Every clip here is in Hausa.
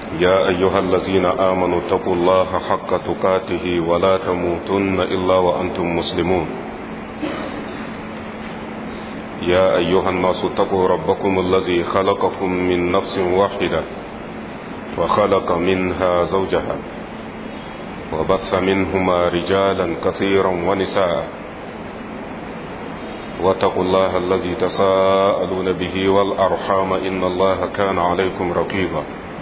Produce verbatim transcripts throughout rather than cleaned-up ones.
يا أيها الذين آمنوا اتقوا الله حق تقاته ولا تموتن إلا وأنتم مسلمون يا أيها الناس اتقوا ربكم الذي خلقكم من نفس واحدة وخلق منها زوجها وبث منهما رجالا كثيرا ونساء واتقوا الله الذي تساءلون به والأرحام إن الله كان عليكم رقيبا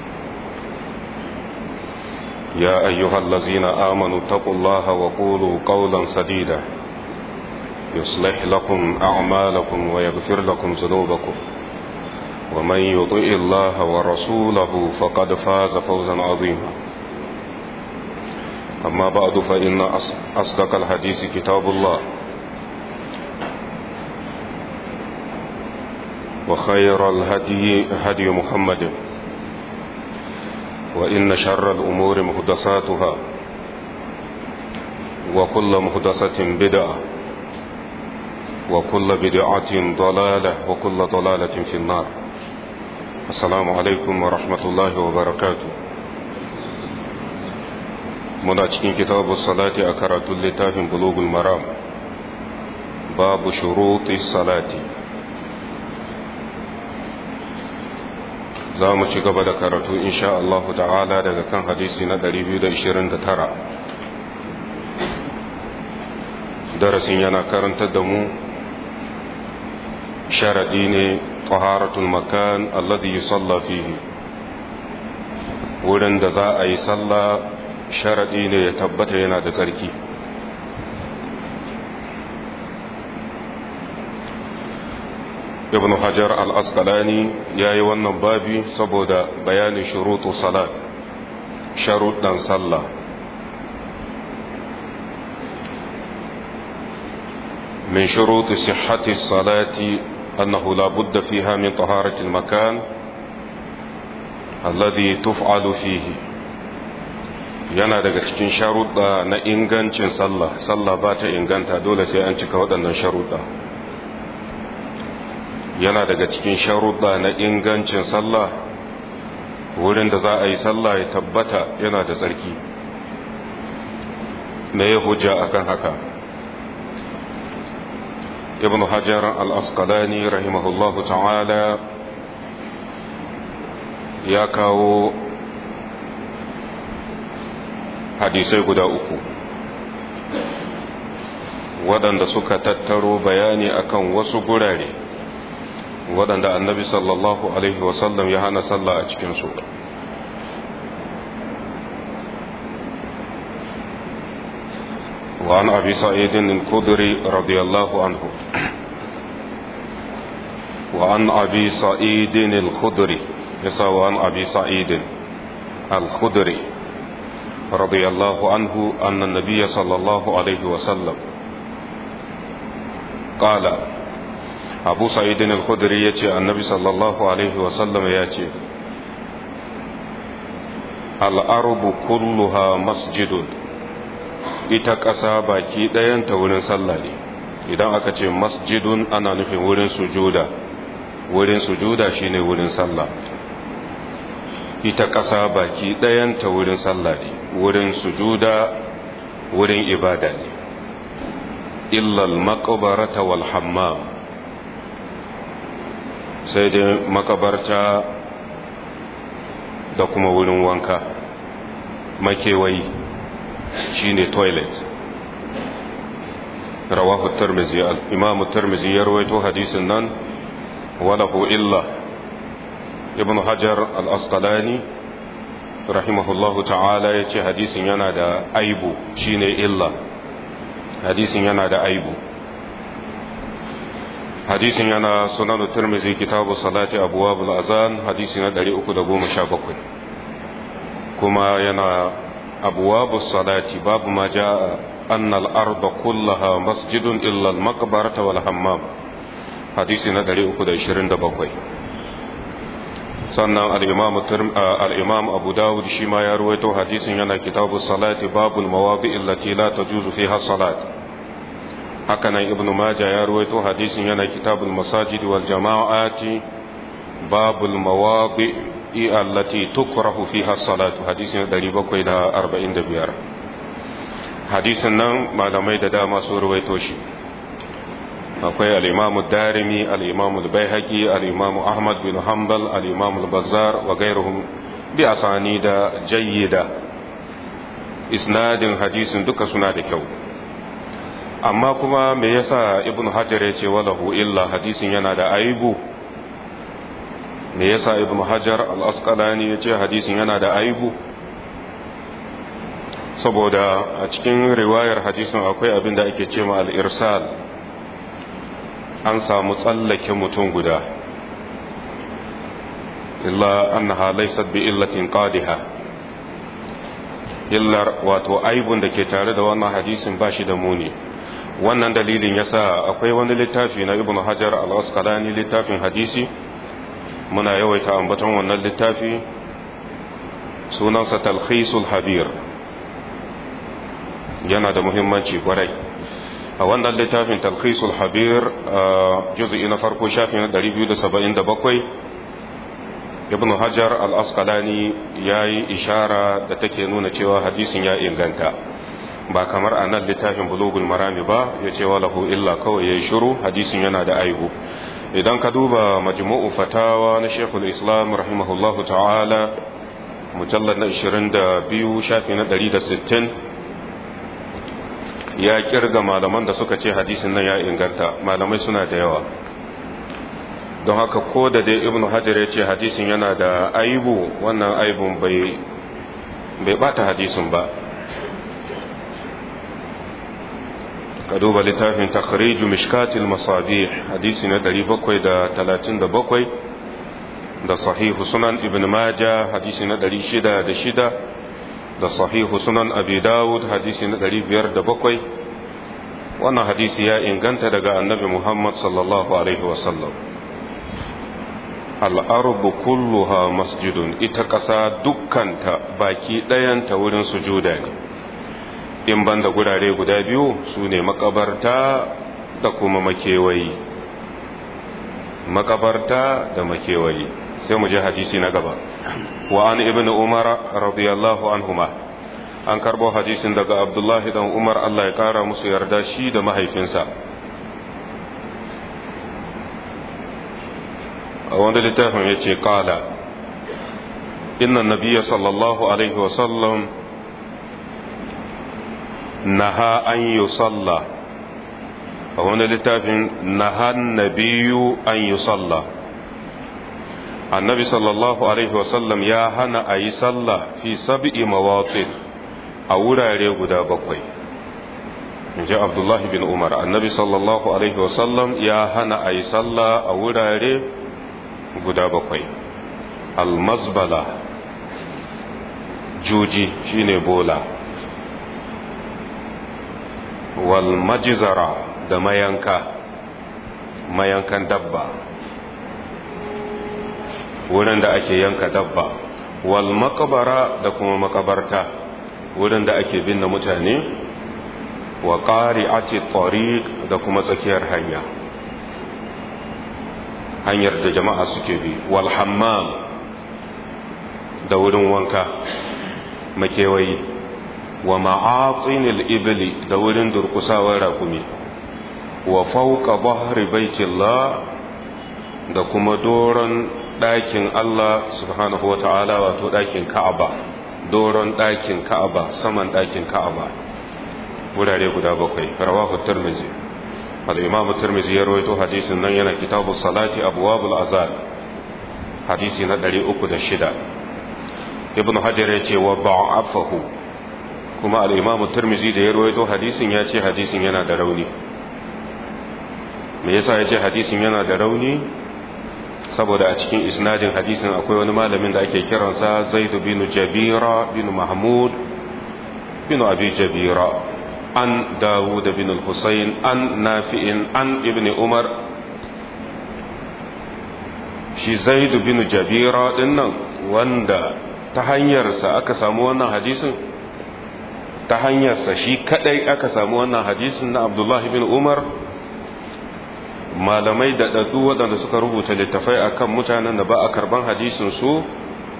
يا أيها الذين آمنوا اتقوا الله وقولوا قولا سديدا يصلح لكم أعمالكم ويغفر لكم ذنوبكم ومن يطع الله ورسوله فقد فاز فوزا عظيما أما بعد فإن أصدق الحديث كتاب الله وخير الهدي هدي محمد وإن شر الأمور محدثاتها وكل محدثة بدعة وكل بدعة ضلالة وكل ضلالة في النار. السلام عليكم ورحمة الله وبركاته. muna cikin kitabu salati a karatun littafin bulugul maram babu shuruti salati. za mu ci gaba da karatu insha Allah ta'ala daga kan hadisi na ɗari biyu da ishirin da tara. darasin yana karantar da mu sharadi ne taharatul makan alladhi yusalla fihi, wurin da za a yi sallah sharadi ne ya tabbata yana da tsarki. ibn hajar al-asqalani ya yi wannan babi saboda bayanin shurutu salat, sharuɗan sallah. min shuruti sihhati salati annahu la budda fiha min taharati al-makan alladhi tuf'alu fihi. yana daga cikin sharuɗa na ingancin sallah. sallah ba ta inganta dole sai an cika waɗannan sharuɗa. yana daga cikin sharuɗa na ingancin sallah wurin da za a yi sallah ya tabbata yana da tsarki. me ya hujja akan haka? ibn hajar al-asqalani rahimahullahu ta'ala ya kawo hadisai guda uku waɗanda suka tattaro bayani akan wasu gurare waɗanda annabi sallallahu alaihi wasallam ya hana sallah a cikinsu. وعن أبي سعيد الخدري رضي الله عنه وعن أبي سعيد الخدري يسوى عن أبي سعيد الخدري رضي الله عنه أن النبي صلى الله عليه وسلم قال abu sa'idin al-khudri ya ce annabi sallallahu alaihi wasallam ya ce al'arbu kulluha masjidun, ita ƙasa baki ɗayanta wurin sallah ne. idan aka ce masjidun ana nufin wurin sujuda. wurin sujuda shine wurin sallah. ita ƙasa baki ɗayanta wurin sallah ne, wurin sujuda, wurin ibada ne. illal maqbarata wal hammam, sai dai makabarta da kuma wurin wanka, makewayi shine toilet. rawahu tirmidhi, al-imam tirmidhi ya rawaito hadisin nan walahu illa. ibn hajar al-asqalani rahimahullahu ta'ala yace hadisin yana da aibu, shine illa. hadisin yana da aibu. hadisin yana sunan tirmidhi kitabu salati abwabul azan, hadisi na ɗari uku da goma sha bakwai. kuma yana abwabus salati babu ma jaa anna al-arda kullaha masjidun illa al-maqbarata wal hammam, hadisi na ɗari uku da ishirin da bakwai. sannan al-imam abu dawud shi ma ya ruwaito hadisin yana kitabu salati babul mawadi allati la tajuzu fiha salat. hakanan ibnu majah ya ruwaito hadisin yana kitabul masajid wal jama'ati babul mawadi allati tukrahu fiha salatu hadisin ɗari bakwai da arba'in da biyar. hadisin nan malamai da dama sun ruwaito shi. akwai al-imamu darimi, al-imamu al-baihaqi, al-imamu ahmad bin hanbal, al-imamu al-bazzar wa gairuhum bi asanida jayyida. isnadin hadisin duka suna da kyau, amma kuma me yasa ibnu hajar ya ce walahu illa, hadisin yana da aibu? me yasa ibnu hajar al-asqalani ya ce hadisin yana da aibu? saboda a cikin riwayar hadisin akwai abin da ake ce ma al-irsal, an samu tsallake mutum guda, illa annaha laysat bi illatin qadiha. illar wato aibun da ke tare da wannan hadisin ba shi da muni. wannan dalilin yasa akwai wani littafi na ibnu hajar al-asqalani, littafin hadisi, muna yawaita ambaton wannan littafi, sunansa talkhisul habir, yana da muhimmanci kwarai. a wannan littafin talkhisul habir juz'i na farko shafi na ɗari biyu da saba'in da bakwai, ibn hajar al-asqalani ya yi ishara da take nuna cewa hadisin ya inganta, ba kamar a nan littafin bulugul marami ba ya ce walahu illa, kawai ya yi shiru, hadisin yana da aibu. idan ka duba majmu'u fatawa na shekul islam rahimahullahu ta'ala, mujallar na ashirin da biyu shafi na ɗari da sittin, ya kirga malaman da suka ce hadisin nan ya inganta, malamai suna da yawa. don haka ko da dai ibn hajar ya ce hadisin yana da aibu, wannan aibun bai bai bata hadisin ba. ka duba littafin takhriju mishkatil masabih, hadisi na ɗari bakwai da talatin da bakwai, da sahihu sunan ibn majah hadisi na ɗari shida da shida, da sahihu sunan abi dawud hadisi na ɗari biyar da bakwai. wannan hadisi ya inganta daga annabi muhammad sallallahu alaihi wasallam. al'arbu kulluha masjidun, ita ƙasa dukkanta baki ɗayanta wurin sujuda ne, in banda gurare guda biyu su ne makabarta da kuma makewayi. makabarta da makewayi. sai mu je hadisi na gaba. wa an ibn umar radiyallahu anhuma, an karbo hadisin daga abdullahi dan umar, Allah ya kara musu yarda shi da mahaifinsa. a wanda littafin ya ce kala inna nabiyya sallallahu alaihi wasallam naha an yi salla. a wani littafin naha nabiyu an yi salla. annabi sallallahu alaihi wasallam ya hana a yi salla fi sab'i mawatin, a wurare guda bakwai. in ji abdullahi bin umar, annabi sallallahu alaihi wasallam ya hana a yi salla a wurare guda bakwai. almazbala, juji shine bola, wal majzara, da mayanka, mayankan dabba, wurin da ake yanka dabba, wal makabara, da kuma makabarta, wurin da ake binne mutane, wa qari'ati tariq, da kuma tsakiyar hanya, hanyar da jama'a suke bi, wal hammam, da wurin wanka, makewayi, wa ma'atinil ibli, da wurin durkusawar rakumi, wa fawqa bahri baitillah, da kuma doron ɗakin Allah subhanahu wa ta'ala, wato ɗakin Ka'aba, doron ɗakin Ka'aba, saman ɗakin Ka'aba, wurare guda bakwai. rawahu Tirmidhi, al-Imam Tirmidhi ya rawaito hadisin nan, yana kitabu salati abwabul azan, hadisi na ɗari uku da shida. Ibn Hajar ya ce wa ba'afahu, kuma al-Imam Tirmidhi da ya rawaito hadisin ya ce hadisin yana da rauni. me yasa ya ce hadisin yana da rauni? saboda a cikin isnadin hadisin akwai wani malamin da ake kiransa Zaid bin Jabira bin Mahmud bin Abi Jabira an Dawud bin al-Husayn an Nafi'in an Ibn Umar. shi Zaid bin Jabira dinnan wanda ta hanyarsa aka samu wannan hadisin, ta hanyarsa shi kadai aka samu wannan hadisin na Abdullah bin Umar. malamai da dadu waɗanda suka rubuta littafai akan mutanen da ba a karban hadisin su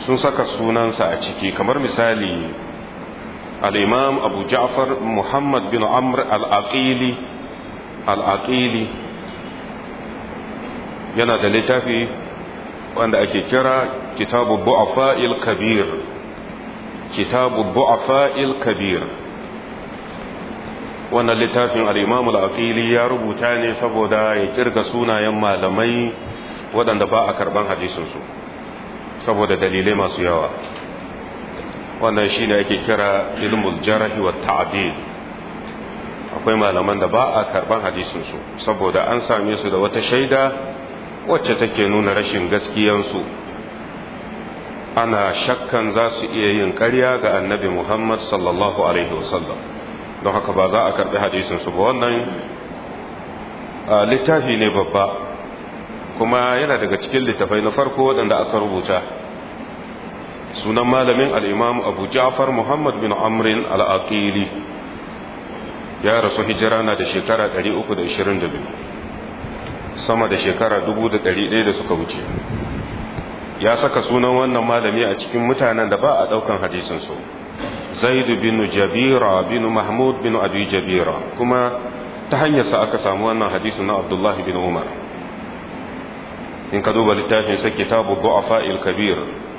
sun saka sunansa a ciki, kamar misali al-imam abu ja'far muhammad bin amr al-aqili al-aqili yana da littafi wanda ake kira kitabu bu'afa'il kabir kitabu bu'afa'il kabir. wannan littafin al-imam al-aqili ya rubuta ne saboda ya kirga sunayen malamai waɗanda ba a karban hadisinsu saboda dalilai masu yawa. wannan shine ake kira ilmul jarh wa ta'dil. akwai malaman da ba a karban hadisinsu saboda an same su da wata shaida wacce take nuna rashin gaskiyansu, ana shakkan za su iya yin ƙarya ga annabi Muhammad sallallahu alaihi wasallam, don haka ba za a karbi hadisinsu ba. wannan littafi ne babba kuma yana daga cikin littafai na farko waɗanda aka rubuta. sunan malamin al-imam abu ja'far muhammad bin amrin al-aqili, ya rasu hijira na da shekara ɗari uku da ishirin da biyu, sama da shekara dubu da ɗari ɗaya da suka wuce. ya saka sunan wannan malami a cikin mutanen da ba a ɗaukan hadisinsu, zaid bin jabira bin mahmud bin abi jabira, kuma ta hanyarsa aka samu wannan hadisin na abdullahi bin umar. in ka duba littafin sa kitabu du'afa'il kabir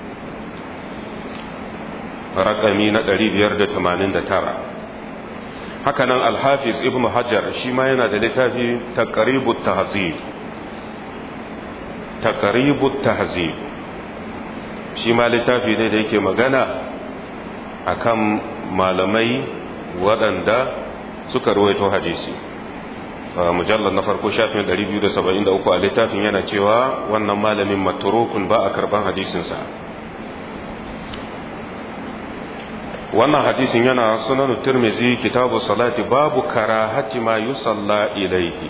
rakami na ɗari biyar da tamanin da tara. hakanan al-hafiz ibnu hajar shi ma yana da littafi taqribut tahzib taqribut tahzib shi ma littafi ne da yake magana akan malamai waɗanda suka rawaito hadisi. mujallar na farko shafin ɗari biyu da saba'in da uku a littafin yana cewa wannan malamin matrukun ba a karban hadisinsa. wannan hadisin yana sunan tirmizi kitabu salati babu karahati ma yusalla ilaihi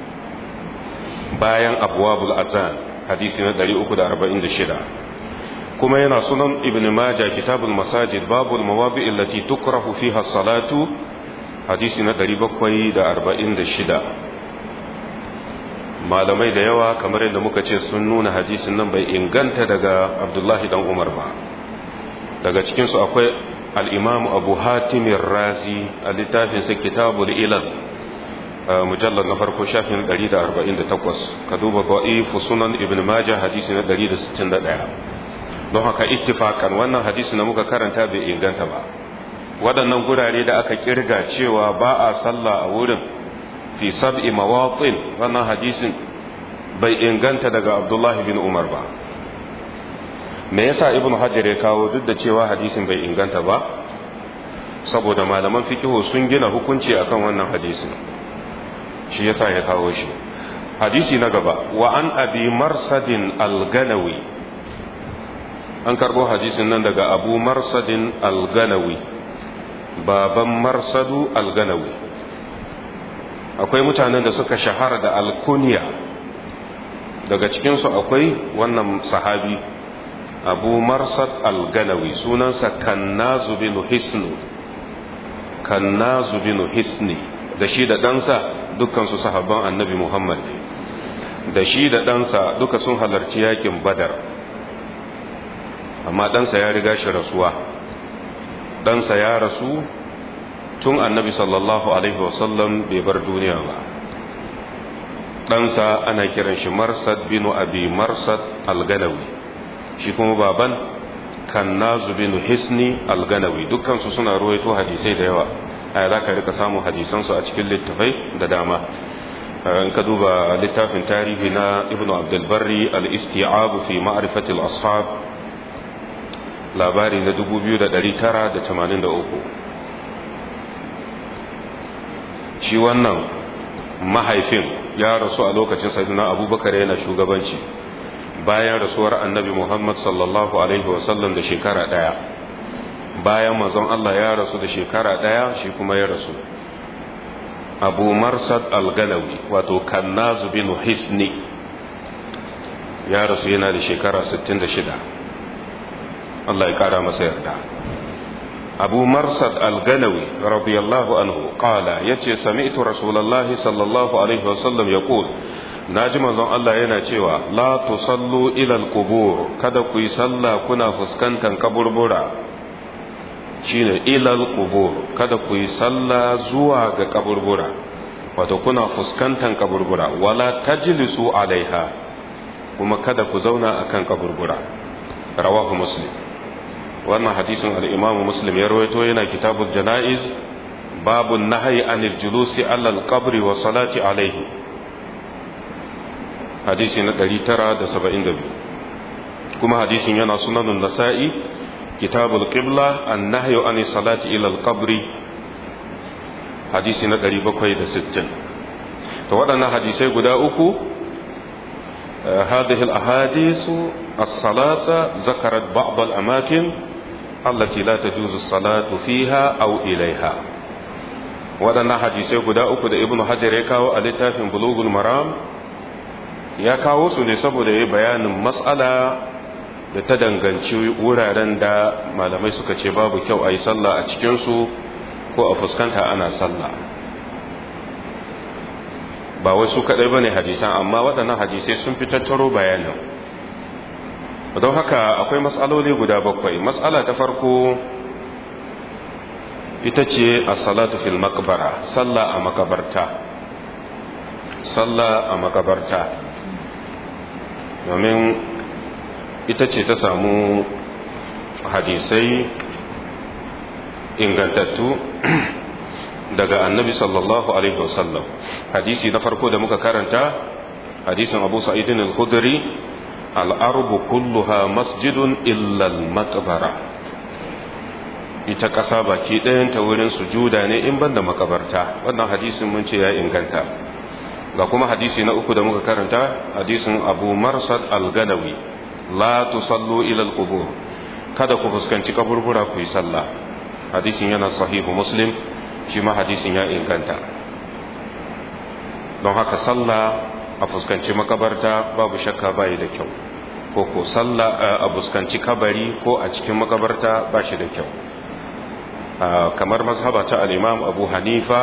bayan abwabul azan, hadisi na ɗari uku da arba'in da shida. kuma yana sunan ibn majah kitabul masajid babul mawabi allati tukrahu fiha salatu, hadisi na ɗari bakwai da arba'in da shida. malamai da yawa kamar yadda muka ce sun nuna hadisin nan bai inganta daga abdullahi dan umar ba. daga cikinsu akwai al'imam abu hatimin razi a littafinsa kitabul ilal, mujallar na farko shafin ɗari da arba'in da takwas. ka duba ba'ifu sunan ibn majah hadisi na ɗari da sittin da ɗaya. don haka ittifakan wannan hadisi na muka karanta bai inganta ba. waɗannan gurare da aka kirga cewa ba a sallah a wurin fi sab'i mawatin, wannan hadisin bai inganta daga abdullahi bin umar ba. me yasa ibnu hajar ya kawo duk da cewa hadisin bai inganta ba? saboda malaman fikihu sun gina hukunci akan wannan hadisin, shi yasa ya kawo shi. hadisi na gaba, wa an abi marsadin al-ganawi, an karbo hadisin nan daga abu marsadin al-ganawi, baban marsadu al-ganawi. akwai mutanen da suka shahara da alkunya, daga cikinsu akwai wannan sahabi abu marsad al-ganawi, sunansa kannazu bin hisnu kannazu bin hisni da shi da ɗansa dukkansu sahabban annabi muhammad, da shi da ɗansa duka sun halarci yakin badar, amma ɗansa ya riga shi rasuwa. ɗansa ya rasu tun annabi sallallahu alaihi wasallam bai bar duniya ba. ɗansa ana kiran shi marsad bin abi marsad al-ganawi, shi kuma baban kannazu bin hisni al-ganawi. dukkansu suna ruwaito hadisai da yawa, a za ka rika samun hadisansu a cikin littafai da dama. in ka duba littafin tarihi na ibnu abdulbarri al-isti'ab fi ma'rifati al-ashab, labari na dubu biyu da ɗari tara da tamanin da uku. shi wannan mahaifin ya rasu a lokacin sayyidina abubakar yana shugabanci, bayan rasuwar annabi muhammad sallallahu alaihi wasallam da shekara ɗaya. bayan manzon Allah ya rasu da shekara ɗaya shi kuma ya rasu. abu marsad al-ganawi wato kannazu bin hisni ya rasu yana da shekara sittin da shida. Allah ya kara masa yarda. abu marsad al-ganawi radiyallahu anhu qala yace sami'tu rasulullahi sallallahu alaihi wasallam yaqul naji manzon Allah yana cewa la tusallu ila al-qubur, kada ku yi sallah kuna fuskantar kaburbura, shine ila al-qubur, kada ku yi sallah zuwa ga kaburbura, wato kuna fuskantar kaburbura. Wala tajlisu alaiha, kuma kada ku zauna akan kaburbura. Rawahu Muslim. wannan hadisin al-Imam Muslim ya rawaito, yana kitabul janaiz, babu nahyi anil julusi ala al-qabri wa salati alaihi, hadisi na ɗari tara da saba'in da biyu. kuma hadisin yana sunanun nasa'i, kitabul qibla an-nahyu anis salati ila al-qabri, hadisi na ɗari bakwai da sittin. to waɗannan hadisai guda uku, هذه الأحاديث الثلاثة ذكرت بعض الأماكن التي لا تجوز الصلاة فيها أو إليها. waɗannan hadisai guda uku da Ibn Hajar ya kawo a littafin Bulughul Maram, ya kawo su ne saboda ya yi bayanin matsala da ta danganci wuraren da malamai suka ce babu kyau a yi sallah a cikinsu ko a fuskanta ana sallah. ba wai su kaɗai ba ne hadisan, amma waɗannan hadisai sun fi tattaro bayanin. don haka akwai matsaloli guda bakwai. matsala ta farko ita ce a salatu fil makbara, sallah a makabarta. sallah a makabarta domin ita ce ta samu hadisai ingantattu daga annabi sallallahu alaihi wasallam. hadisi na farko da muka karanta, hadisin Abu Sa'id al-Khudri, al-arbu kulluha masjidun illa al-maqbara, ita kasa baki ɗayan ta wurin sujuda ne in banda makabarta. wannan hadisin mun ce ya inganta. ga kuma hadisi na uku da muka karanta, hadisin Abu Marsad al-Ganawi, la tusallu ila al-qubur, kada ku fuskanci kaburbura ku yi sallah. hadisin yana sahihu Muslim, shi ma hadisin ya inganta. don haka sallah a fuskanci makabarta babu shakka bayi da kyau, ko ko sallah a fuskanci kabari ko a cikin makabarta ba shi da kyau. kamar mazhaba ta al-Imam Abu Hanifa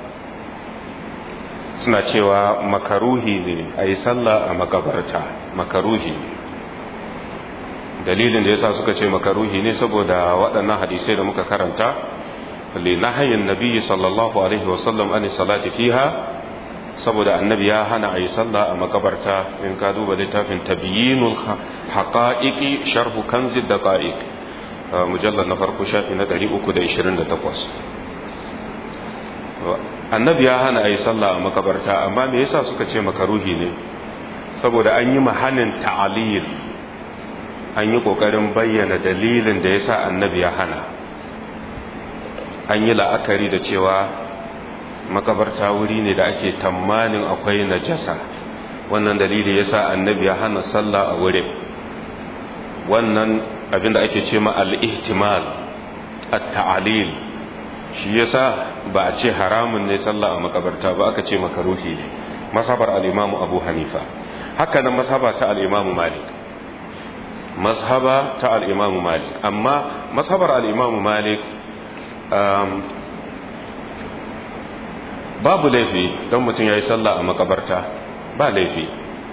suna cewa makaruhi ne a yi sallah a makabarta, makaruhi. dalilin da yasa suka ce makaruhi ne saboda waɗannan hadisai da muka karanta, لنهي النبي صلى الله عليه وسلم عن الصلاة فيها, saboda annabi ya hana a yi sallah a makabarta. in ka duba littafin tabyinul haqa'iqi sharhu kanzid daqa'iq, mujallad na farko shafi na ɗari uku da ishirin da takwas. annabi ya hana a yi sallah a makabarta, amma me yasa suka ce makaruhi ne? saboda an yi mahanin ta'alil, an yi kokarin bayyana dalilin da yasa annabi ya hana. an yi la'akari da cewa makabarta wuri ne da ake tamanin akwai najasa. wannan dalili yasa annabi ya hana sallah a wurin. wannan abinda ake ce ma al-ihtimal, at-ta'lil, shi yasa ba a ce haramun ne sallah a makabarta ba, aka ce makaruhi ne. mazhabar al-Imam Abu Hanifa, haka nan mazhaba ta al-Imam Malik, mazhaba ta al-Imam Malik. amma mazhabar al-Imam Malik, Um, babu laifi don mutum ya yi sallah a makabarta, ba laifi.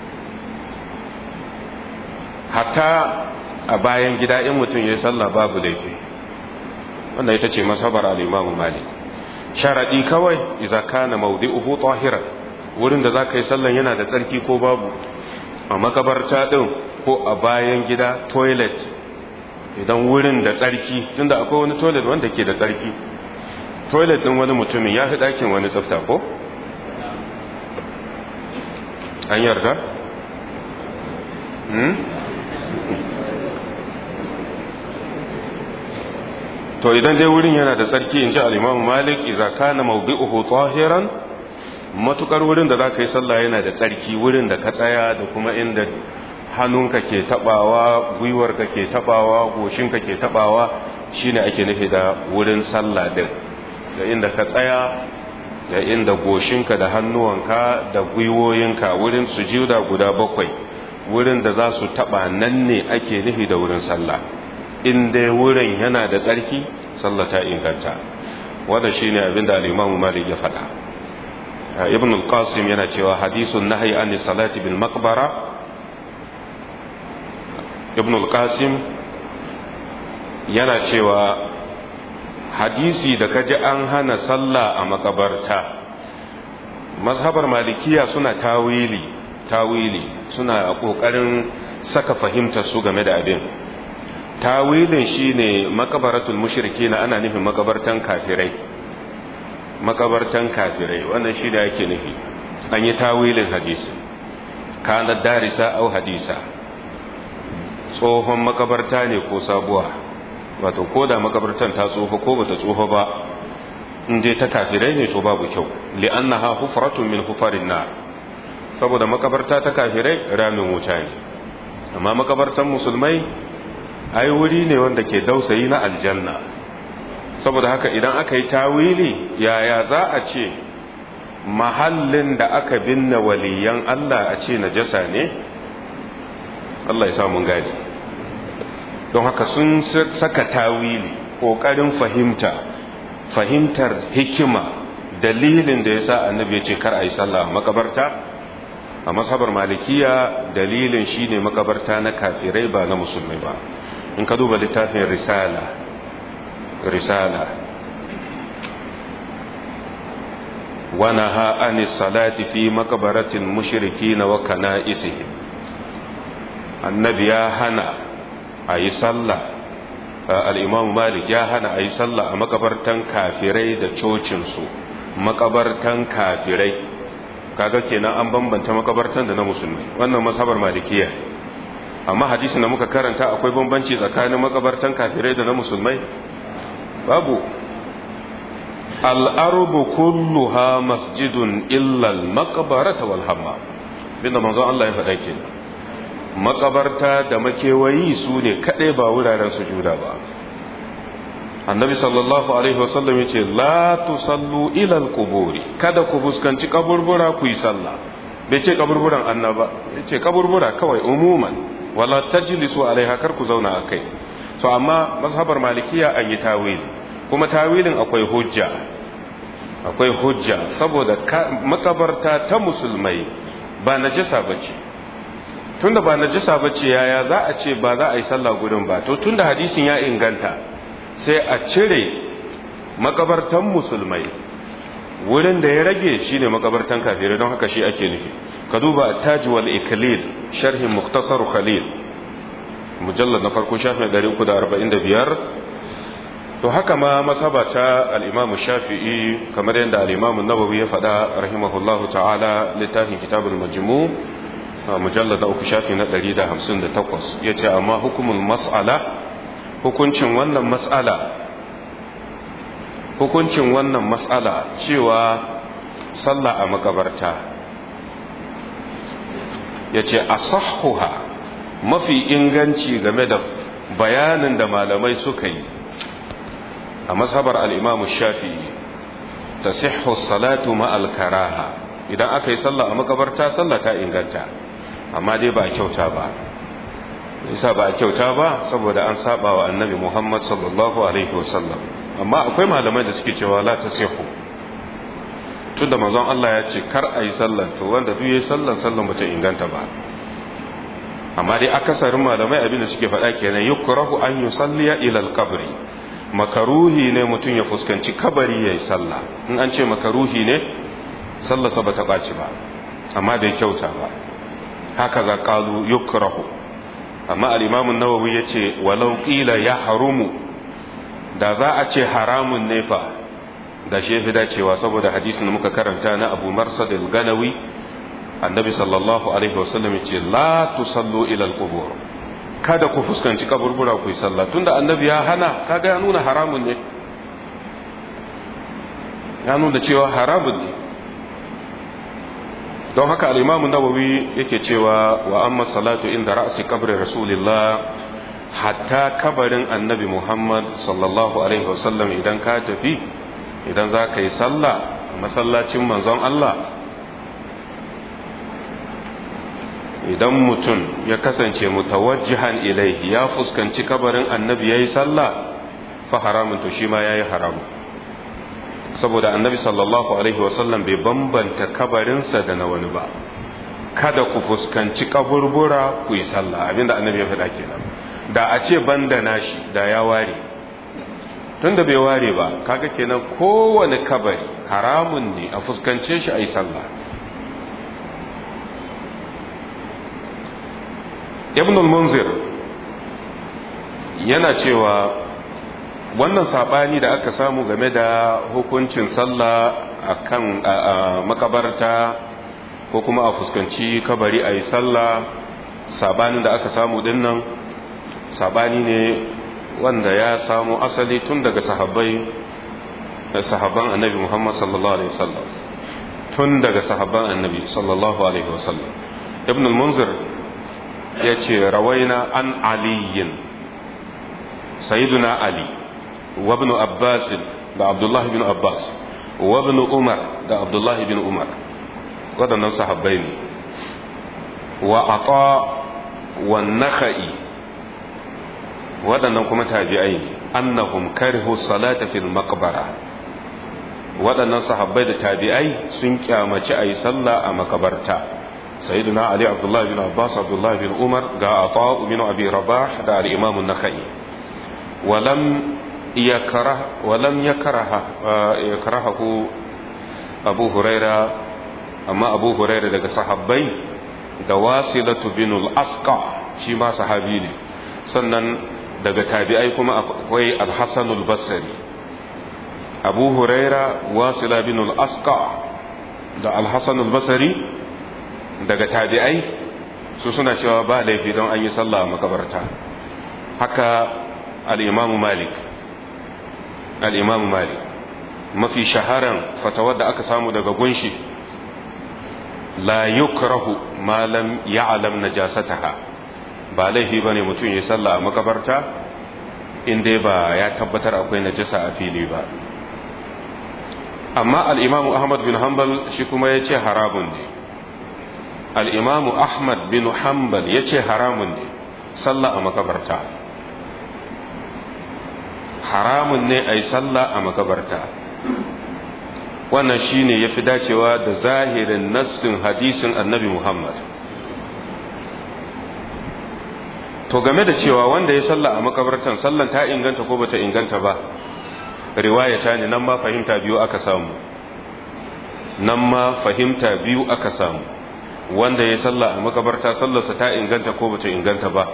hatta a bayan gida in mutum ya yi sallah babu laifi. wannan ita ce masabar al-Imam Malik. sharadi kawai idza kana mawdi'uhu tahiran, wurin da zaka yi sallan yana da tsarki ko babu. a makabarta din ko a bayan gida, toilet, idan wurin da tsarki, tunda akwai wani toilet wanda ke da tsarki. toilet din wani mutumin ya fi ɗakin wani tsafta, ko an yarda? hmm? to idan dai wurin yana da tsarki, in ji al-Imam Malik, idza kana mawdi'uhu tahiran, matukar wurin da za ka yi sallah yana da tsarki, wurin da ka tsaya da kuma inda hannunka ke tabawa, gwiwarka ke tabawa, goshinka ke tabawa, shine ake nufi da wurin sallah din. da inda ka tsaya, da inda goshinka da hannuwanka da gwiwoyinka, wurin sujuda guda bakwai, wurin da za su taba nan ne ake nufi da wurin sallah. in dai wurin yana da tsarki, sallah ta inganta. wanda shine abin da al-Imam Malik ya faɗa. ibn al-qasim yana cewa hadisun nahyi an salati bil maqbara ibn al-qasim yana cewa hadisi da kaji an hana sallah a makabarta mazhabar malikiya suna tawili tawili suna kokarin saka fahimtar su game da abin tawilin shine makabaratul mushrikin ana nufin makabartan kafirai makabartan kafirai wannan shi da yake nufi an yi tawilin hadisi kana darisa au hadisa tsohon makabarta ne ko sabuwa wato ko da makabartan ta tsoho ko bata tsoho ba in je ta kafirai ne to babu kyau li'annaha hufratun min hufarin nar saboda makabarta ta kafirai ramin wuta ne amma makabartan musulmai ai wuri ne wanda ke dausayi na aljanna saboda haka idan aka yi tawili yaya za a ce mahallin da aka binne waliyan Allah a ce najasa ne Allah ya sa mun gani don haka sun saka tawili kokarin fahimta fahimtar hikima dalilin da yasa annabi ya ce kar a yi sallah a makabarta a mazhabar malikiya dalilin shine makabarta na kafirai ba na musulmai ba in ka duba littafin risala risala wa naha an salati fi maqbaratil mushrikin wa kana'isihim annabi ya hana ayi sallah al-imam malik ya hana ayi sallah a makabartan kafirai da cocin su makabartan kafirai kaga kenan an bambanta makabartan da na musulmai wannan mazhabar malikiya amma hadisin da muka karanta akwai bambanci tsakanin makabartan kafirai da na musulmai babu al'arbu kulluha masjidun illa al-maqbarata wal hamma binda manzon Allah ya faɗa kenan makabarta da makewayi su ne kadai ba wuraren sujuda ba annabi sallallahu alaihi wasallam yace la tusallu ila al-quburi kada ku fuskanci kaburbura ku yi sallah bai ce kaburburan annaba yace kaburbura kawai umuman wala tajlisu alaiha kar ku zauna akai so amma mazhabar malikiya an yi tawili kuma tawilin akwai hujja akwai hujja saboda makabarta ta musulmai ba najasa bace tunda ba najasa bace yaya za a ce ba za a yi sallah gurin ba to tunda hadisin ya inganta sai a cire makabartan musulmai wurin da ya rage shine makabartan kafirai don haka shi ake nufi ka duba taj wal iklil sharhin mukhtasar khalil mujallad na farko shafin ɗari uku da arba'in da biyar to haka ma masaba ta al-imam shafi'i kamar yadda al-imam an-nawawi ya faɗa rahimahullahu ta'ala littafin kitabul majmu' mujallad na uku shafi na ɗari da hamsin da takwas yace amma hukumul mas'ala hukuncin wannan mas'ala hukuncin wannan mas'ala cewa sallah a makabarta yace asahhuha mafi inganci game da bayanin da malamai suka yi a mazhabar al-imam shafi'i tasihhu salatu ma'al karaha idan aka yi sallah a makabarta sallah ta inganta amma dai ba a kyauta ba yasa ba a kyauta ba saboda an saba wa annabi Muhammad sallallahu alaihi wasallam amma akwai malamai da suke cewa la tasihhu tunda manzon Allah ya ce kar a yi sallah to wanda duk yayi sallan sallan bata inganta ba amma dai akasarin malamai abin da suke faɗa kenan yukrahu an yusalliya ila al-qabri makaruhi ne mutum ya fuskanci kabari yayi sallah in an ce makaruhi ne sallarsa bata ɓaci ba amma bai kyauta ba haka za qalu yukrahu amma al-imam an-nawawi yace walau qila ya harumu da za a ce haramun ne fa da shi fi dacewa saboda hadisin da muka karanta na Abu Marsad al-Ganawi annabi sallallahu alaihi wasallam yace la tusallu ila al-qubur kada ku fuskanci kaburbura ku yi sallah tunda annabi ya hana kaga ya nuna haramun ne ya nuna cewa haramun ne don haka al-imam an-nawawi yake cewa wa amma salatu inda ra'si qabri rasulillah hatta kabarin annabi Muhammad sallallahu alaihi wasallam idan ka tafi idan za ka yi sallah masallacin manzon Allah idan mutum ya kasance mutawajjihan ilaihi ya fuskanci kabarin annabi yayi sallah fa haramun to shi ma yayi haramu saboda annabi sallallahu alaihi wasallam bai bambanta kabarinsa da na wani ba. Kada ku fuskanci kaburbura ku yi sallah, abinda annabi ya faɗa kenan. Da a ce banda nashi da ya ware, tunda bai ware ba kaga kenan kowane kabari haramun ne a fuskance shi a yi sallah. ibn al-munzir yana cewa wannan sabani da aka samu game da hukuncin sallah akan makabarta ko kuma a fuskanci kabari a yi sallah, sabanin da aka samu dinnan sabani ne wanda ya samu asali tun daga sahabbai sahabban annabi Muhammad sallallahu alaihi wasallam tun daga sahabban annabi sallallahu alaihi wasallam. ibn al-munzir ya ce rawaina an aliyin sayyiduna ali wa ibn abbas da abdullah ibn abbas wa ibn umar da abdullah ibn umar, waɗannan sahabbai ne, wa ata wa nakhai, waɗannan kuma tabi'ai ne, annahum karihu salata fil maqbara, waɗannan sahabbai da tabi'ai sun kyamaci ayi sallah a makabarta. sayyiduna ali, abdullah bin abbas, abdullah bin umar, ga ata bin abi rabah da al-imam an-nakhai. walam yakrah walam yakraha yakrahu abu huraira, amma abu huraira daga sahabbai da wasilatu bin al-asqa, shi ma sahabi ne. sannan daga tabi'ai kuma akwai al-hasan al-basri. abu huraira, wasila bin al-asqa da al-hasan al-basri daga tabi'ai su suna cewa ba laifi don an yi sallah a makabarta. haka al-imam malik al-imam malik mafi shaharan fatawar da aka samu daga gunshi, la yukrahu ma lam ya'lam najasataha, ba laifi bane mutum ya sallah a makabarta in dai ba ya tabbatar akwai najasa a fili ba. amma al-imam ahmad bin hanbal shi kuma yace haramun ne. al-imam ahmad bin hanbal yace haramun ne sallah a makabarta, haramun ne ai sallah a makabarta. wannan shine yafi dacewa da zahirin nassin hadisin annabi Muhammad. to game da cewa wanda ya salla a makabartan sallan ta inganta ko bata inganta ba, riwayata ne, nan ma fahimta biyu aka samu nan ma fahimta biyu aka samu wanda ya salla a makabarta sallarsa ta inganta ko bata inganta ba.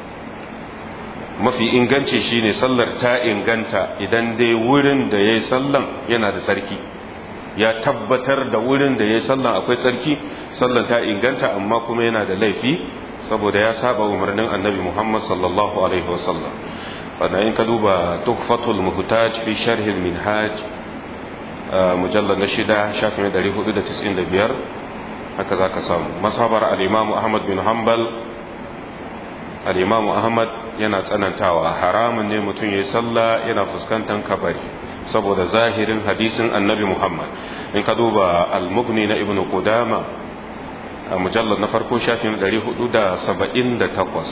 mafi inganci shine sallar ta inganta idan dai wurin da yayi sallan yana da tsarki, ya tabbatar da wurin da ya yi sallan akwai tsarki, sallan ta inganta. amma kuma yana da laifi saboda ya saba umarnin annabi Muhammad sallallahu alaihi wasallam. wanda in ka duba tuhfatul muhtaj fi sharh al-minhaj mujallad na shida shafin ɗari hudu da tis'in da biyar, haka zaka samu masabar al-imam Ahmad bin Hanbal. al-imam Ahmad yana tsanantawa, haramun ne mutum ya yi sallah yana fuskantar kabari saboda zahirin hadisin annabi Muhammad. in ka duba al-mughni na ibnu qudama a mujallad na farko shafin ɗari hudu da saba'in da takwas,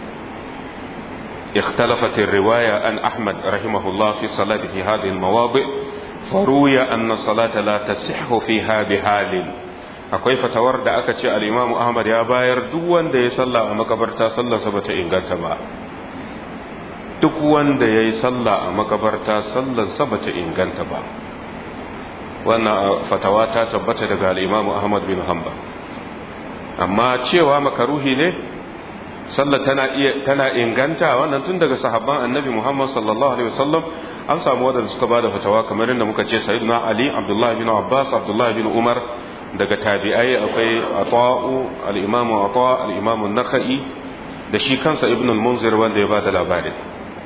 اختلفت الرواية عن أحمد رحمه الله في الصلاة في هذه المواضع فروي أن الصلاة لا تصح فيها بحال. akwai fatawar da aka ce al-Imam Ahmad ya bayar, duk wanda ya salla a makabarta sallarsa bata inganta ba. duk wanda ya yi sallah a makabarta sallarsa bata inganta ba. wannan fatawa ta tabbata daga al-Imam Ahmad bin Hanbal. amma cewa makaruhi ne sallar tana iya tana inganta, wannan tun daga sahabban annabi Muhammad sallallahu alaihi wasallam an samu wadanda suka bada fatawa kamar yadda muka ce sayyidina Ali, Abdullah bin Abbas, Abdullah bin Umar. daga tabi'ai akwai Ata'u, al-Imam Ata, al-Imam an-Nakhai da shi kansa Ibn al-Munzir wanda ya bada labarin.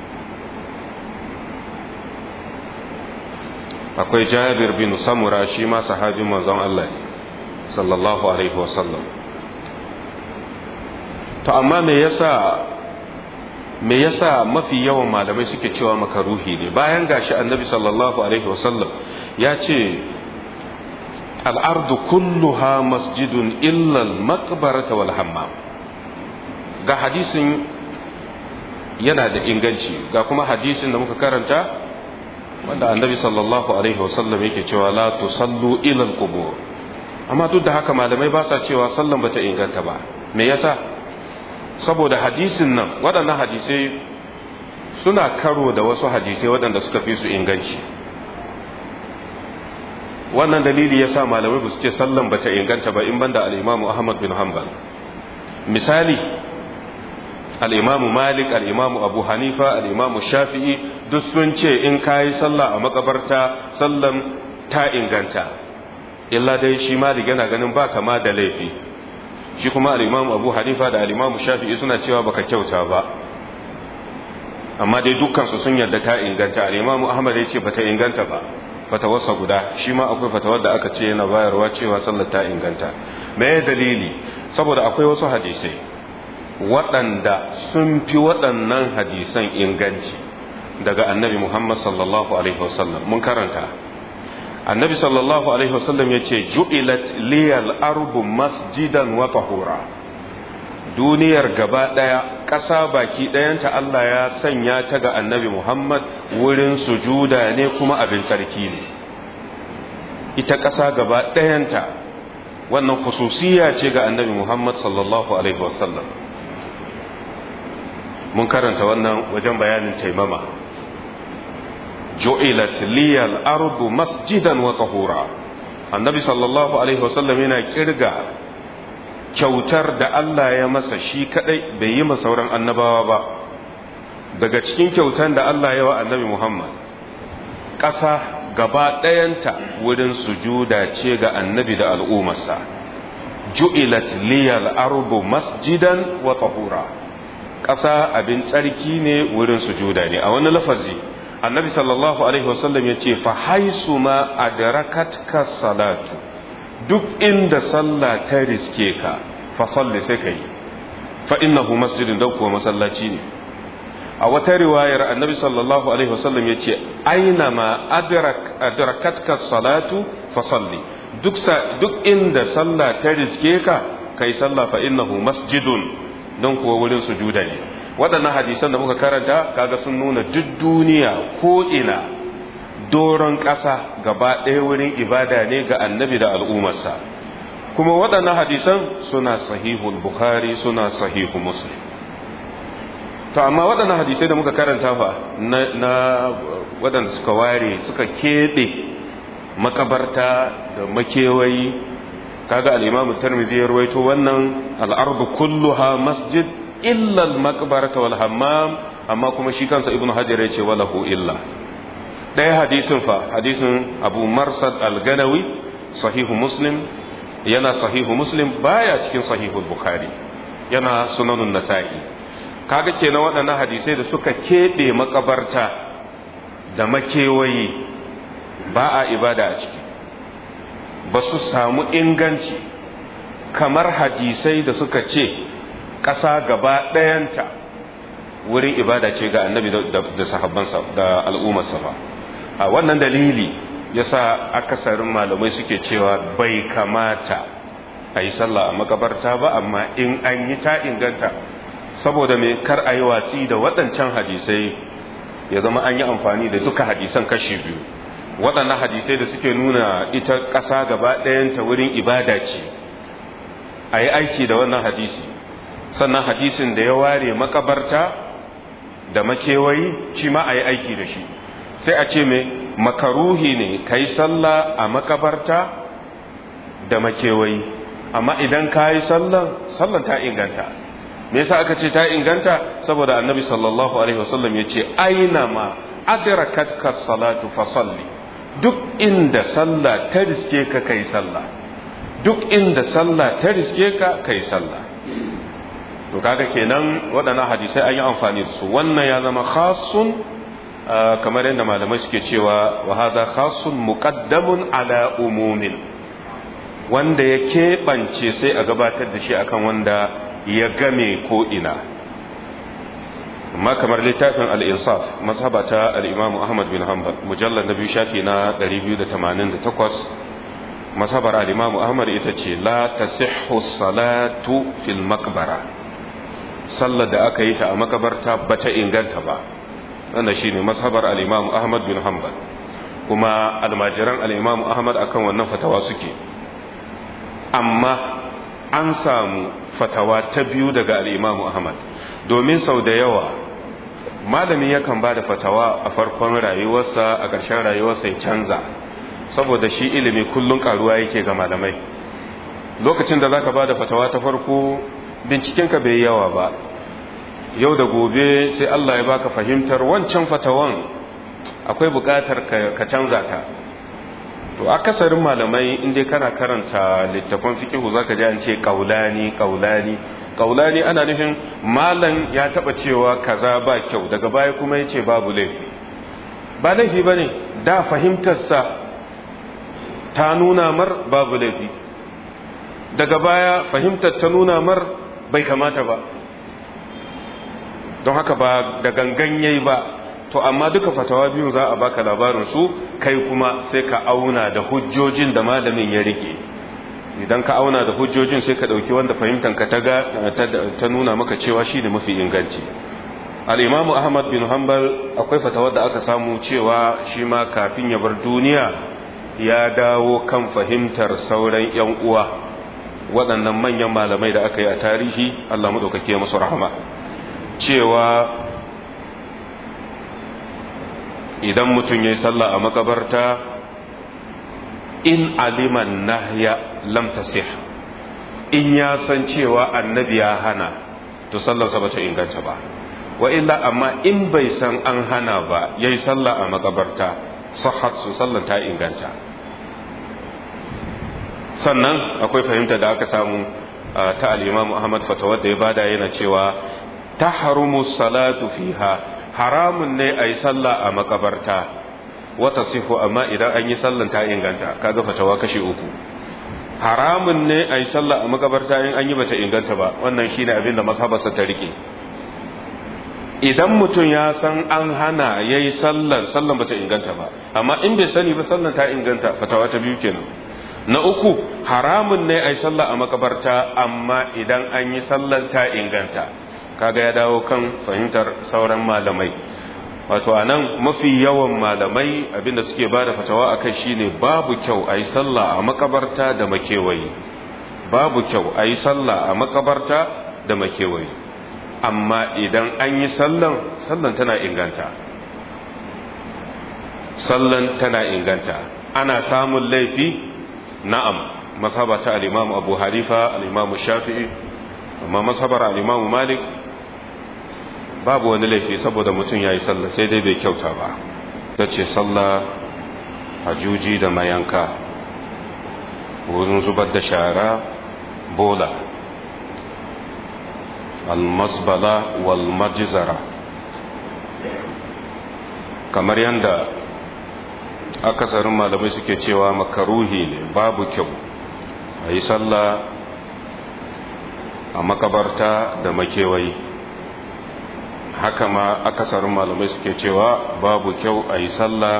akwai Jabir bin Samura, shi ma sahabin manzon Allah sallallahu alaihi wasallam. to amma me yasa me yasa mafi yawan malamai suke cewa makaruhi ne bayan gashi annabi sallallahu alaihi wasallam ya ce al-ardu kulluha masjidun illa al-maqbarata wal hammam. ga hadisin yana da inganci, ga kuma hadisin da muka karanta wanda annabi sallallahu alaihi wasallam yake cewa la tusallu ila al-qubur, amma duk da haka malamai ba sa cewa sallan bata inganta ba. me yasa? saboda hadisin nan, waɗannan hadisai suna karo da wasu hadisai waɗanda suka fi su inganci. wannan dalili yasa malamai ba su ce sallan bata inganta ba in banda al-Imam Ahmad bin Hanbal. misali al-Imam Malik, al-Imam Abu Hanifa, al-Imam Shafi'i duk sun ce in kayi sallah a makabarta sallan ta inganta, illa dai shi Malik yana ganin ba kama da laifi, shi kuma al-Imam Abu Hanifa da al-Imam Shafi'i suna cewa baka kyauta ba, amma dai dukkan su sun yarda ta inganta. al-Imam Ahmad ya ce bata inganta ba, fatawarsa guda, shi ma akwai fatawar da aka ce yana bayarwa cewa sallar ta inganta. me dalili? saboda akwai wasu hadisai waɗanda sun fi waɗannan hadisan inganci daga annabi Muhammad sallallahu alaihi wasallam. mun karanta annabi sallallahu alaihi wasallam ya ce ju'ilat liyal arbu masjidan wa tahura. duniyar gaba ɗaya, ƙasa baki ɗayanta Allah ya sanya ta ga annabi Muhammad wurin sujuda ne kuma abin sarki ne. ita ƙasa gaba ɗayanta wannan khususiyya ce ga annabi Muhammad sallallahu alaihi wasallam. mun karanta wannan wajen bayanin taimama. ju'ilat liyal ardu masjidan wa tahura. annabi sallallahu alaihi wasallam yana kirga kyautar da Allah ya masa shi kadai, bai yi masa sauran annabawa ba. daga cikin kyautar da Allah ya wa annabi Muhammad, ƙasa gaba ɗayanta wurin sujuda ce ga annabi da al'ummarsa. ju'ilat liyal ardu masjidan wa tahura. ƙasa abin tsarki ne, wurin sujuda ne. a wani lafazi annabi sallallahu alaihi wasallam ya ce fa haisu ma adrakatka salatu, duk inda sallah ta riske ka fa salli sai kai, fa innahu masjidun, dan kuwa masallaci ne. a wata riwayar annabi sallallahu alaihi wasallam ya ce aina ma adrak adrakatka salatu fa salli, duk duk inda sallah ta riske ka kai sallah, fa innahu masjidun, don kuwa wurin sujuda ne. waɗannan hadisan da muka karanta kaga sun nuna duk duniya ko ina doron ƙasa gaba ɗaya wurin ibada ne ga annabi da al'ummarsa. kuma waɗannan hadisan suna sahihul bukhari, suna sahihu muslim. to amma waɗannan hadisai da muka karanta fa na, na waɗanda suka ware suka keɓe makabarta da makewayi, kaga al-Imam Tirmidhi ya rawaito wannan al-ardu kulluha masjid illa al-maqbarata wal hammam, amma kuma shi kansa Ibn Hajar ya ce walahu illa. daya hadisin fa hadisin Abu Marsad al-Ganawi sahihu Muslim, yana sahihu Muslim, baya cikin sahihul Bukhari, yana sunanun Nasa'i. kaga kenan waɗannan hadisai da suka keɓe makabarta da makewayi ba a ibada a ciki, ba su samu inganci kamar hadisai da suka ce ƙasa gaba ɗayanta wurin ibada ce ga annabi da sahabbansa da al'ummarsa ba. a wannan dalili yasa akasarin malamai suke cewa bai kamata a yi sallah a makabarta ba, amma in an yi ta inganta, saboda mai kar a yi watsi da waɗancan hadisai ya zama an yi amfani da duka hadisan kashi biyu. waɗannan hadisai da suke nuna ita ƙasa gaba ɗayanta wurin ibada ce, a yi aiki da wannan hadisi. sannan hadisin da ya ware makabarta da makewayi shi ma a yi aiki da shi. sai a ce mai makaruhi ne ka yi sallah a makabarta da makewayi, amma idan ka yi sallan sallan ta inganta. me yasa aka ce ta inganta? saboda annabi sallallahu alaihi wasallam ya ce aina ma adrakatka salatu fa salli, duk inda sallah ta riske ka kai sallah, duk inda sallah ta riske ka kai sallah. to kaga kenan waɗannan hadisai an yi amfani da su. wannan ya zama khasun, kamar yadda malamai suke cewa wa hadha khasun muqaddamun ala umumin, wanda ya keɓance sai a gabatar da shi akan wanda ya game ko ina. amma kamar littafin al-insaf mazhaba ta al-imam Ahmad bin Hanbal mujallad na biyu shafi na ɗari biyu da tamanin da takwas, mazhabar al-imam Ahmad ita ce la tasihhu salatu fil maqbara, sallar da aka yi ta a makabarta bata inganta ba. wannan shine mazhabar al-imam Ahmad bin Hanbal. kuma almajiran al'imamu ahmad akan wannan fatawa suke. Amma an samu fatawa ta biyu daga al'imamu ahmad, domin sau da yawa malami yakan ba da fatawa a farkon rayuwarsa, a ƙarshen rayuwarsa ya canza, saboda shi ilimi kullum ƙaruwa yake ga malamai. Lokacin da za ka ba da fatawa ta farko bincikenka bai yawa ba, yau da gobe sai Allah ya baka fahimtar wancan fatawan akwai buƙatar ka canza ta. To akasarin malamai inda kana karanta littafin fikihu zaka ji an ce qaulani qaulani qaulani ana nufin malam ya taba cewa kaza ba kyau, daga baya kuma yace babu laifi. Ba laifi bane, da fahimtar sa ta nuna mar babu laifi, daga baya fahimtar ta nuna mar bai kamata ba, don haka ba da gangan yayi ba. To amma duka fatawa biyun za a baka labarin su, kai kuma sai ka auna da hujjojin da malamin ya rike. Idan ka auna da hujjojin sai ka dauki wanda fahimtanka ta ga ta nuna maka cewa shi ne mafi inganci. Al-Imam Ahmad bin Hanbal akwai fatawar da aka samu cewa shi ma kafin ya bar duniya ya dawo kan fahimtar sauran yan uwa, waɗannan manyan malamai da aka yi a tarihi, Allah madaukake musu rahama, cewa idan mutum ya yi sallah a makabarta, in aliman nahya lam tasih, in ya san cewa annabi ya hana to sallarsa ba ta inganta ba. Wa illa amma in bai san an hana ba ya yi sallah a makabarta, sahhat su sallar ta inganta. Sannan akwai fahimta da aka samu ta al-Imam Ahmad, fatawar da ya bada yana cewa tahrumu salatu fiha, haramun ne a yi sallah a makabarta, wata sifu amma idan an yi sallan ta inganta. Kaga fatawa kashi uku. Haramun ne a yi sallah a makabarta in an yi bata inganta ba, wannan shine abin da mazhabarsa ta rike. Idan mutum ya san an hana ya yi sallan, sallan bata inganta ba, amma in bai sani ba sallan ta inganta, fatawa ta biyu kenan. Na uku, haramun ne a yi sallah a makabarta amma idan an yi sallan ta inganta. Kaga ya dawo kan fahimtar sauran malamai. Wato anan mafi yawan malamai abinda suke bada fatawa akai shine babu kyau ayi sallah a makabarta da makewayi, babu kyau ayi sallah a makabarta da makewayi. Amma idan an yi sallan, sallan tana inganta, sallan tana inganta. Ana samun laifi, na'am, mazhaba ta al-Imam Abu Hanifa, al-Imam Shafi'i, amma mazhabar al-Imam Malik babu wani laifi saboda mutum ya yi sallah, sai dai bai kyauta ba. Ta ce sallah a juji da mayanka, wurin zubar da shara, bola, almasbala wal majizara, kamar yadda akasarin malamai suke cewa makaruhi ne, babu kyau a yi sallah a makabarta da makewayi. Haka ma akasarin malamai suke cewa babu kyau a yi sallah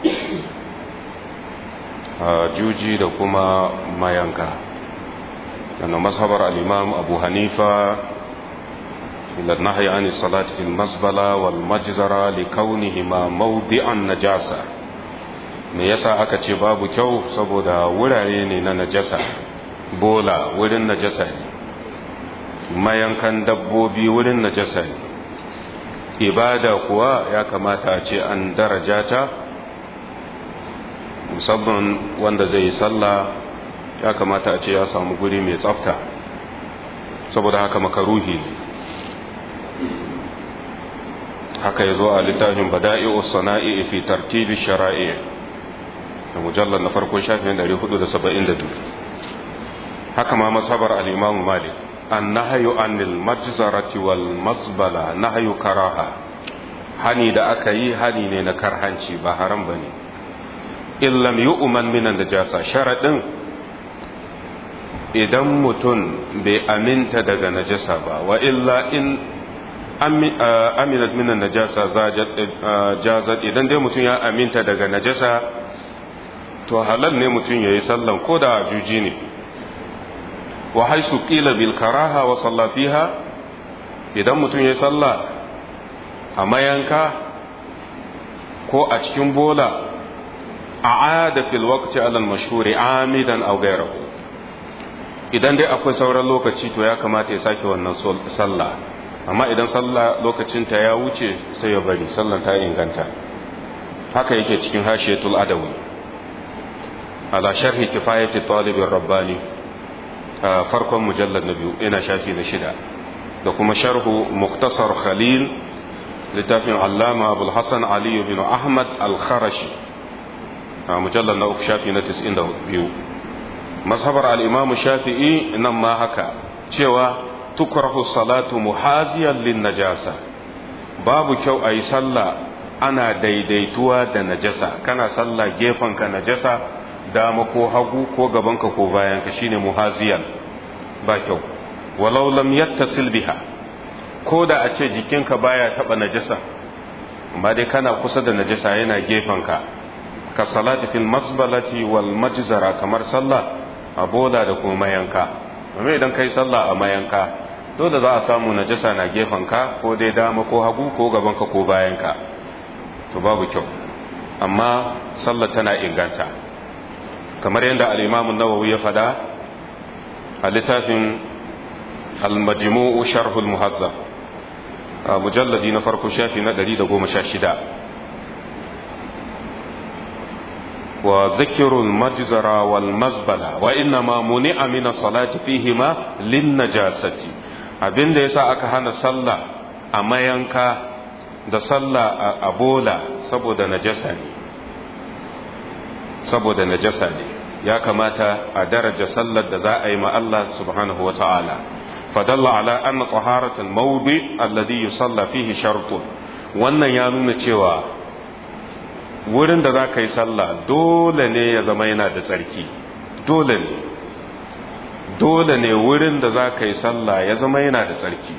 a juji da kuma mayanka. Yana mazhabar al-Imam Abu Hanifa ila nahyi an salati fil masbala wal majzara li kaunihima mawdi'an najasa. Me yasa aka ce babu kyau? Saboda wurare ne na najasa, bola wurin najasa ne, mayankan dabbobi wurin najasa ne. Ibada kuwa ya kamata a ce an daraja ta, musamman wanda zai yi sallah ya kamata a ce ya samu guri mai tsafta, saboda haka makaruhi ne. Haka ya zo a littafin Bada'i'us Sana'i fi tartibi shara'i da mujallar na farko shafin ɗari hudu da saba'in da biyu. Haka ma mazhabar al-Imam Malik, annahyu anil majzarati wal masbala nahyu karaha, hani da aka yi hani ne na karhanci, ba haram bane. Illam yu'man minan najasa, sharadin idan mutum bai aminta daga najasa ba, wa illa in aminat minan najasa jazat, idan dai mutum ya aminta daga najasa to halal ne mutum yayi sallan ko da juji ne. Wa haisu qila bil karaha wa salla fiha, idan mutum ya salla a mayanka ko a cikin bola a'ada fil waqti ala al-mashhuri amidan aw ghayrahu idan dai akwai sauran lokaci to ya kamata ya sake wannan sallah amma idan sallah lokacin ta ya wuce sai ya bari sallan ta inganta haka yake cikin hashiyatul adawi ala sharhi kifayati talib ar-rabbani farkon mujallad na biyu ina shafi na shida da kuma sharhu muktasar khalil littafin allama abul hasan ali bin ahmad al-kharashi mujallad na uku shafi na tis'in da biyu mazhabar al-imam shafi'i nan ma haka cewa tukrahu salatu muhaziyan lin najasa babu kyau ayi sallah ana daidaituwa da najasa kana sallah gefanka najasa dama ko hagu ko gabanka ko bayanka shine muhaziyan ba kyau walau lam yattasil biha ko da a ce jikinka baya taba najasa amma dai kana kusa da najasa yana gefanka ka salati fil masbalati wal majzara kamar sallah a bola da kuma mayanka amma idan kai sallah a mayanka dole za a samu najasa na gefanka ko dai dama ko hagu ko gabanka ko bayanka to babu kyau amma sallar tana inganta kamar yadda al-Imam an-Nawawi ya fada a littafin al-Majmu' Sharh al-Muhazzab mujalladi na farko shafi na ɗari da goma sha shida wa dhikru al-majzara wal mazbala wa inna ma muni'a min as-salati fihima lin-najasati abinda yasa aka hana sallah a mayanka da sallah a bola saboda najasa ne saboda najasa ne ya kamata a daraja sallar da za a yi ma Allah subhanahu wa ta'ala fadalla ala anna taharatul mawdi alladhi yusalla fihi shartun wannan ya nuna cewa wurin da za ka yi sallah dole ne ya zama yana da tsarki dole ne dole ne wurin da za ka yi sallah ya zama yana da tsarki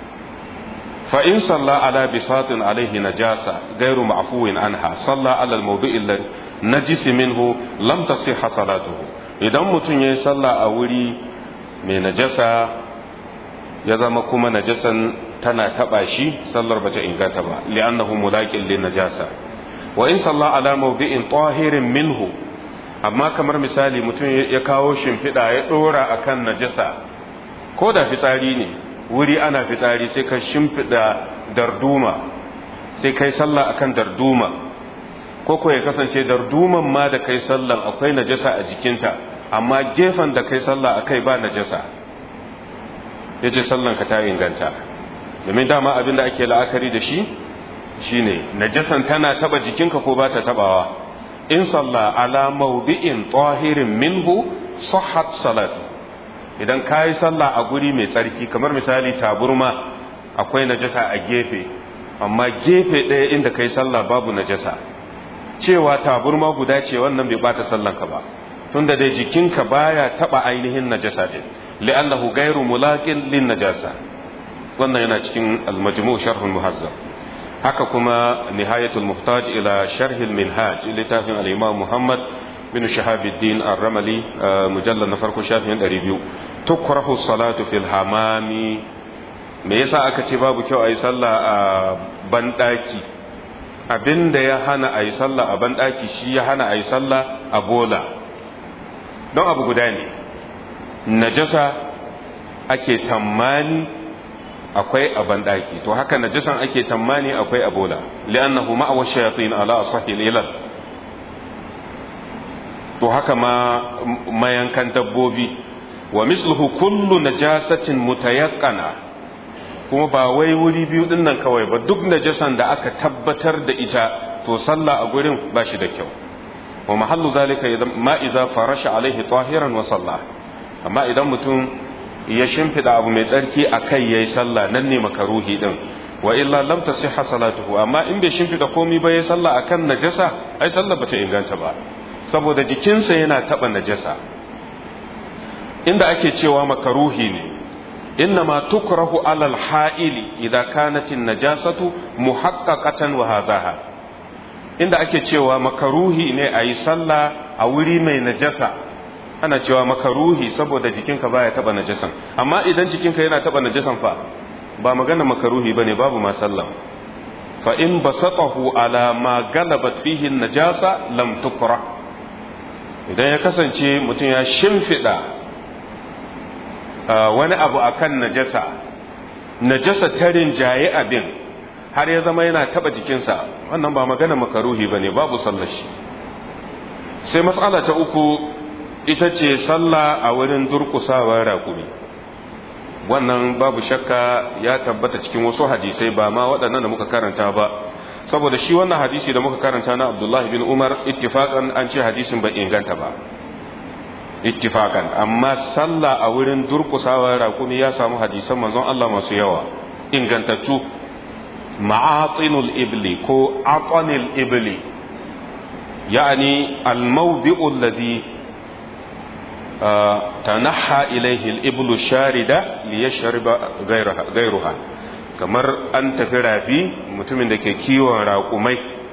fa in salla ala bisatin alaihi najasa gairu ma'fuwin anha salla ala al-mawdi'i najis minhu lam tasihha salatuhu idan mutum yayi sallah a wuri mai najasa ya zama kuma najasan tana taba shi sallar bata inganta ba li'annahu mulaqin lin najasa wa in salla ala mawdi'in tahirin minhu amma kamar misali mutum ya kawo shimfiɗa ya ɗora akan najasa ko da fitsari ne wuri ana fitsari sai ka shimfiɗa darduma sai kai sallah akan darduma ko ko ya kasance darduman ma da kai sallan akwai najasa a jikinta amma gefen da kai sallah akai ba najasa yace sallan ka ta inganta domin dama abin da ake la'akari da shi shine najasan tana taba jikinka ko ba ta tabawa in salla ala mawdi'in tahirin minhu sahhat salatu idan kai sallah a guri mai tsarki kamar misali taburma akwai najasa a gefe amma gefe ɗaya inda kai sallah babu najasa cewa taburma guda ce wannan bai bata sallanka ba tunda dai jikinka baya taba ainihin najasa din li'annahu ghairu mulaqin lin najasa wannan yana cikin al-majmu' sharh al-muhazzab haka kuma nihayatul muhtaj ila sharh al-minhaj littafin al-imam Muhammad bin Shahabuddin ar-Ramli mujallad na farko shafin ɗari biyu tukrahu salatu fil hamami me yasa aka ce babu kyau ayi sallah a bandaki abinda ya hana ayi sallah a bandaki shi ya hana ayi sallah a bola don abu guda ne najasa ake tammani akwai a bandaki to haka najasan ake tammani akwai a bola li'annahu ma'awa shayatin ala asahil ilal to haka ma mayankan dabbobi wa misluhu kullu najasatin mutayaqqana kuma ba wai wuri biyu din nan kawai ba duk najasan da aka tabbatar da ita to sallah a gurin ba shi da kyau wa mahallu zalika ma idza farasha alaihi tahiran wa salla amma idan mutum ya shimfida abu mai tsarki akai yayi sallah nan ne makaruhi din wa illa lam tasihha salatuhu amma in bai shimfida komai ba yayi sallah akan najasa ai sallah bata inganta ba saboda jikinsa yana taba najasa inda ake cewa makaruhi ne innama tukrahu alal ha'ili idza kanat an-najasatu muhaqqaqatan wa hadhaha inda ake cewa makaruhi ne ayi sallah a wuri mai najasa ana cewa makaruhi saboda jikinka baya taba najasan amma idan jikinka yana taba najasan fa ba magana makaruhi bane babu ma sallah fa in basatahu ala ma galabat fihi najasa lam tukra. Idan ya kasance mutum ya shimfida wani abu akan najasa, najasa ta rinjaye abin har ya zama yana taba jikinsa, wannan ba magana makaruhi bane, babu sallar shi. Sai mas'ala ta uku ita ce sallah a wurin durkusawar raƙumi. Wannan babu shakka ya tabbata cikin wasu hadisai, ba ma waɗannan da muka karanta ba, saboda shi wannan hadisi da muka karanta na Abdullah bin Umar ittifaqan an ce hadisin bai inganta ba, ittifaqan. Amma sallah a wurin durkusawar raƙumi ya samu hadisan manzon Allah masu yawa ingantattu. Ma'atinul ibli ko aqanil ibli, yani al-mawdi'u alladhi tanaha ilaihi al-iblu sharida liyashriba ghayruha. Kamar an tafi rafi, mutumin da ke kiwon raƙumai,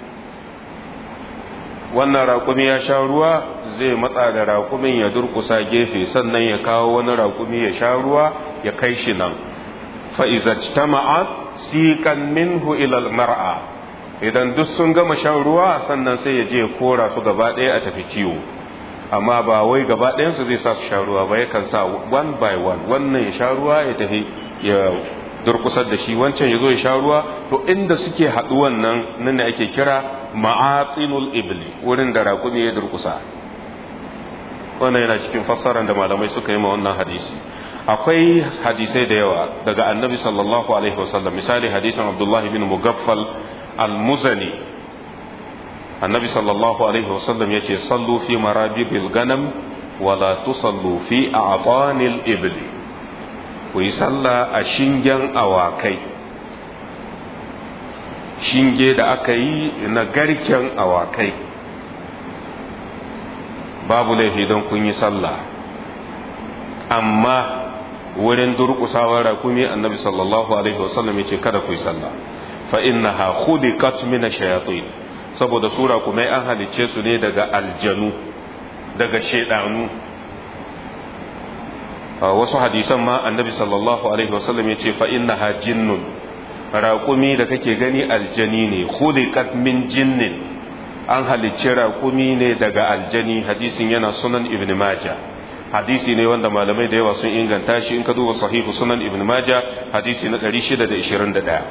wannan raƙumi ya sha ruwa, zai matsa da raƙumin ya durkusa gefe, sannan ya kawo wani raƙumi ya sha ruwa ya kai shi nan. fa iza ijtama'at siqan minhu ila al-mar'a, idan duk sun gama shan ruwa sannan sai ya je ya kora su gaba ɗaya a tafi kiwo. Amma ba wai gaba ɗayansu zai sa su sha ruwa ba, yakan sa one by one, wannan ya sha ruwa ya tafi ya durkusar da shi, wancan ya zo ya sha ruwa. To inda suke haɗuwan nan nan ne ake kira ma'atinul ibli, wurin da raƙumi ya durkusa. Wannan yana cikin fassarar da malamai suka yi ma wannan hadisi. Akwai hadisai da yawa daga annabi sallallahu alaihi wasallam, misali hadisin Abdullah bin Mugaffal al-Muzani. Annabi sallallahu alaihi wasallam yace sallu fi marabibil ganam wala tusallu fi a'tanil ibli. Ku yi sallah a shingen awakai, shinge da aka yi na garken awakai, babu laifi don kun yi sallah. Amma wurin durƙusawar rakumi annabi sallallahu alaihi wasallam yace kada ku yi sallah, fa innaha khuliqat min ash-shayatin, saboda su rakumai an halicce su ne daga aljanu, daga shedanu. Wasu hadisan ma annabi sallallahu alaihi wasallam yace fa innaha jinnun, rakumi da kake gani aljani ne, khuliqat min jinnin, an halicce rakumi ne daga aljani. Hadisin yana sunan ibn majah, hadisi ne wanda malamai da yawa sun inganta shi. In ka duba sahihu sunan ibn majah hadisi na ɗari shida da ishirin da ɗaya.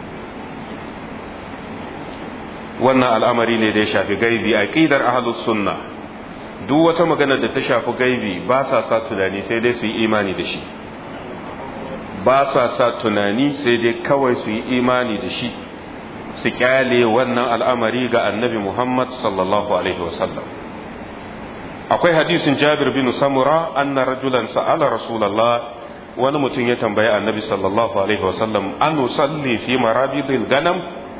wannan al'amari ne da ya shafi gaibi. Aqidar ahlus sunna, duk wata magana da ta shafi gaibi ba sa sa tunani, sai dai su yi imani da shi. Ba sa sa tunani, sai dai kawai su yi imani da shi, su kyale wannan al'amari ga annabi Muhammad sallallahu alaihi wasallam. Akwai hadisin Jabir bin Samura, anna rajulan sa'ala Rasulullah, wani mutum ya tambayi annabi sallallahu alaihi wasallam, an nusalli fi marabidil ganam,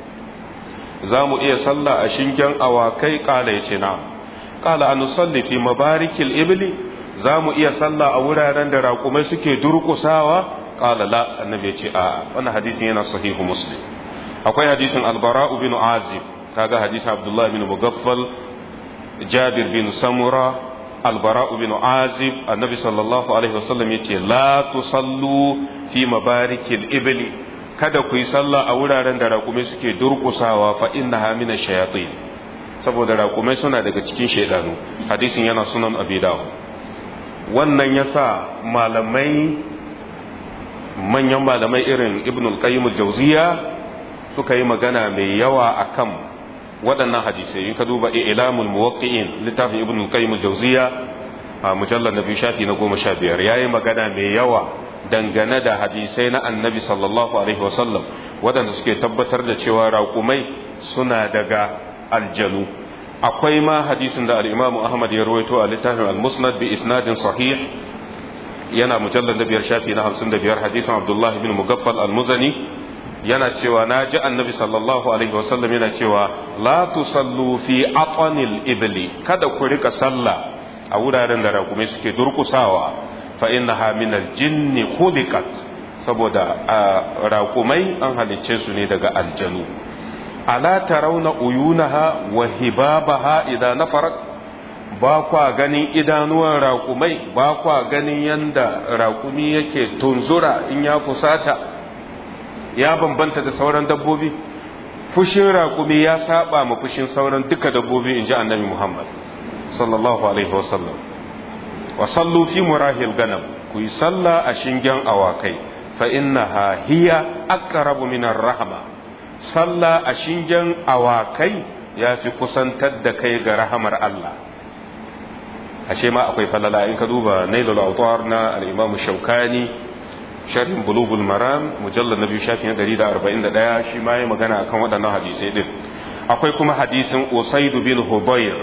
za mu iya sallah a shingen awakai? Kala ya ce na. Kala an nusalli fi mabarikil ibli, za mu iya sallah a wuraren da raƙumai suke durƙusawa? Kala la. Annabi ya ce a. Wannan hadisin yana sahihu Muslim. Akwai hadisin Al-Bara'u bin Azib, kaga hadisin Abdullah bin Mughaffal, Jabir bin Samura, Al-Bara'u bin Azib. Annabi sallallahu alaihi wasallam ya ce la tusallu fi mabarikil ibli, kada ku yi sallah a wuraren da raƙumai suke durƙusawa, fa innaha min ash-shayatin, saboda raƙumai suna daga cikin shaydanu. Hadisin yana sunan Abi Dawud. Wannan yasa malamai, manyan malamai irin Ibn al-Qayyim al-Jawziyya suka yi magana mai yawa akan waɗannan hadisai. In ka duba Ilamul Muwaqqi'in, littafin Ibn al-Qayyim al-Jawziyya, a mujallal na biyu shafi na goma sha biyar, yayi magana mai yawa dangane da hadisai na annabi sallallahu alaihi wasallam waɗanda suke tabbatar da cewa raƙumai suna daga aljanu. Akwai ma hadisin da al-Imam Ahmad ya rawaito a littafin al-Musnad bi isnadin sahih, yana mujallal na biyar shafi na hamsin da biyar, hadisin Abdullah bin Mughaffal al-Muzani, yana cewa na ji annabi sallallahu alaihi wasallam yana cewa la tusallu fi aqanil ibli, kada ku rika sallah a wuraren da raƙumai suke durƙusawa, fa innaha min al-jinni khuliqat, saboda raƙumai an halicce su ne daga aljanu. Ala tarawna uyunaha wa hibabaha idza nafarat, ba kwa ganin idanuwan raƙumai, ba kwa ganin yanda raƙumi yake tunzura in ya fusata, ya bambanta da sauran dabbobi. fushin raƙumi ya saba ma fushin sauran duka dabbobi inji annabi Muhammad sallallahu alaihi wasallam. wa sallu fi murahil ganam, ku yi sallah a shingen awakai, fa innaha hiya aqrabu min ar-rahma. Sallah a shingen awakai ya fi kusantar da kai ga rahamar Allah. ashe ma akwai falala in ka duba nailul awtar na al-imam shaukani sharhin bulugul maram mujallad na biyu shafin ɗari da arba'in da ɗaya shi ma yayi magana akan waɗannan hadisai din. akwai kuma hadisin usaid bin hubayr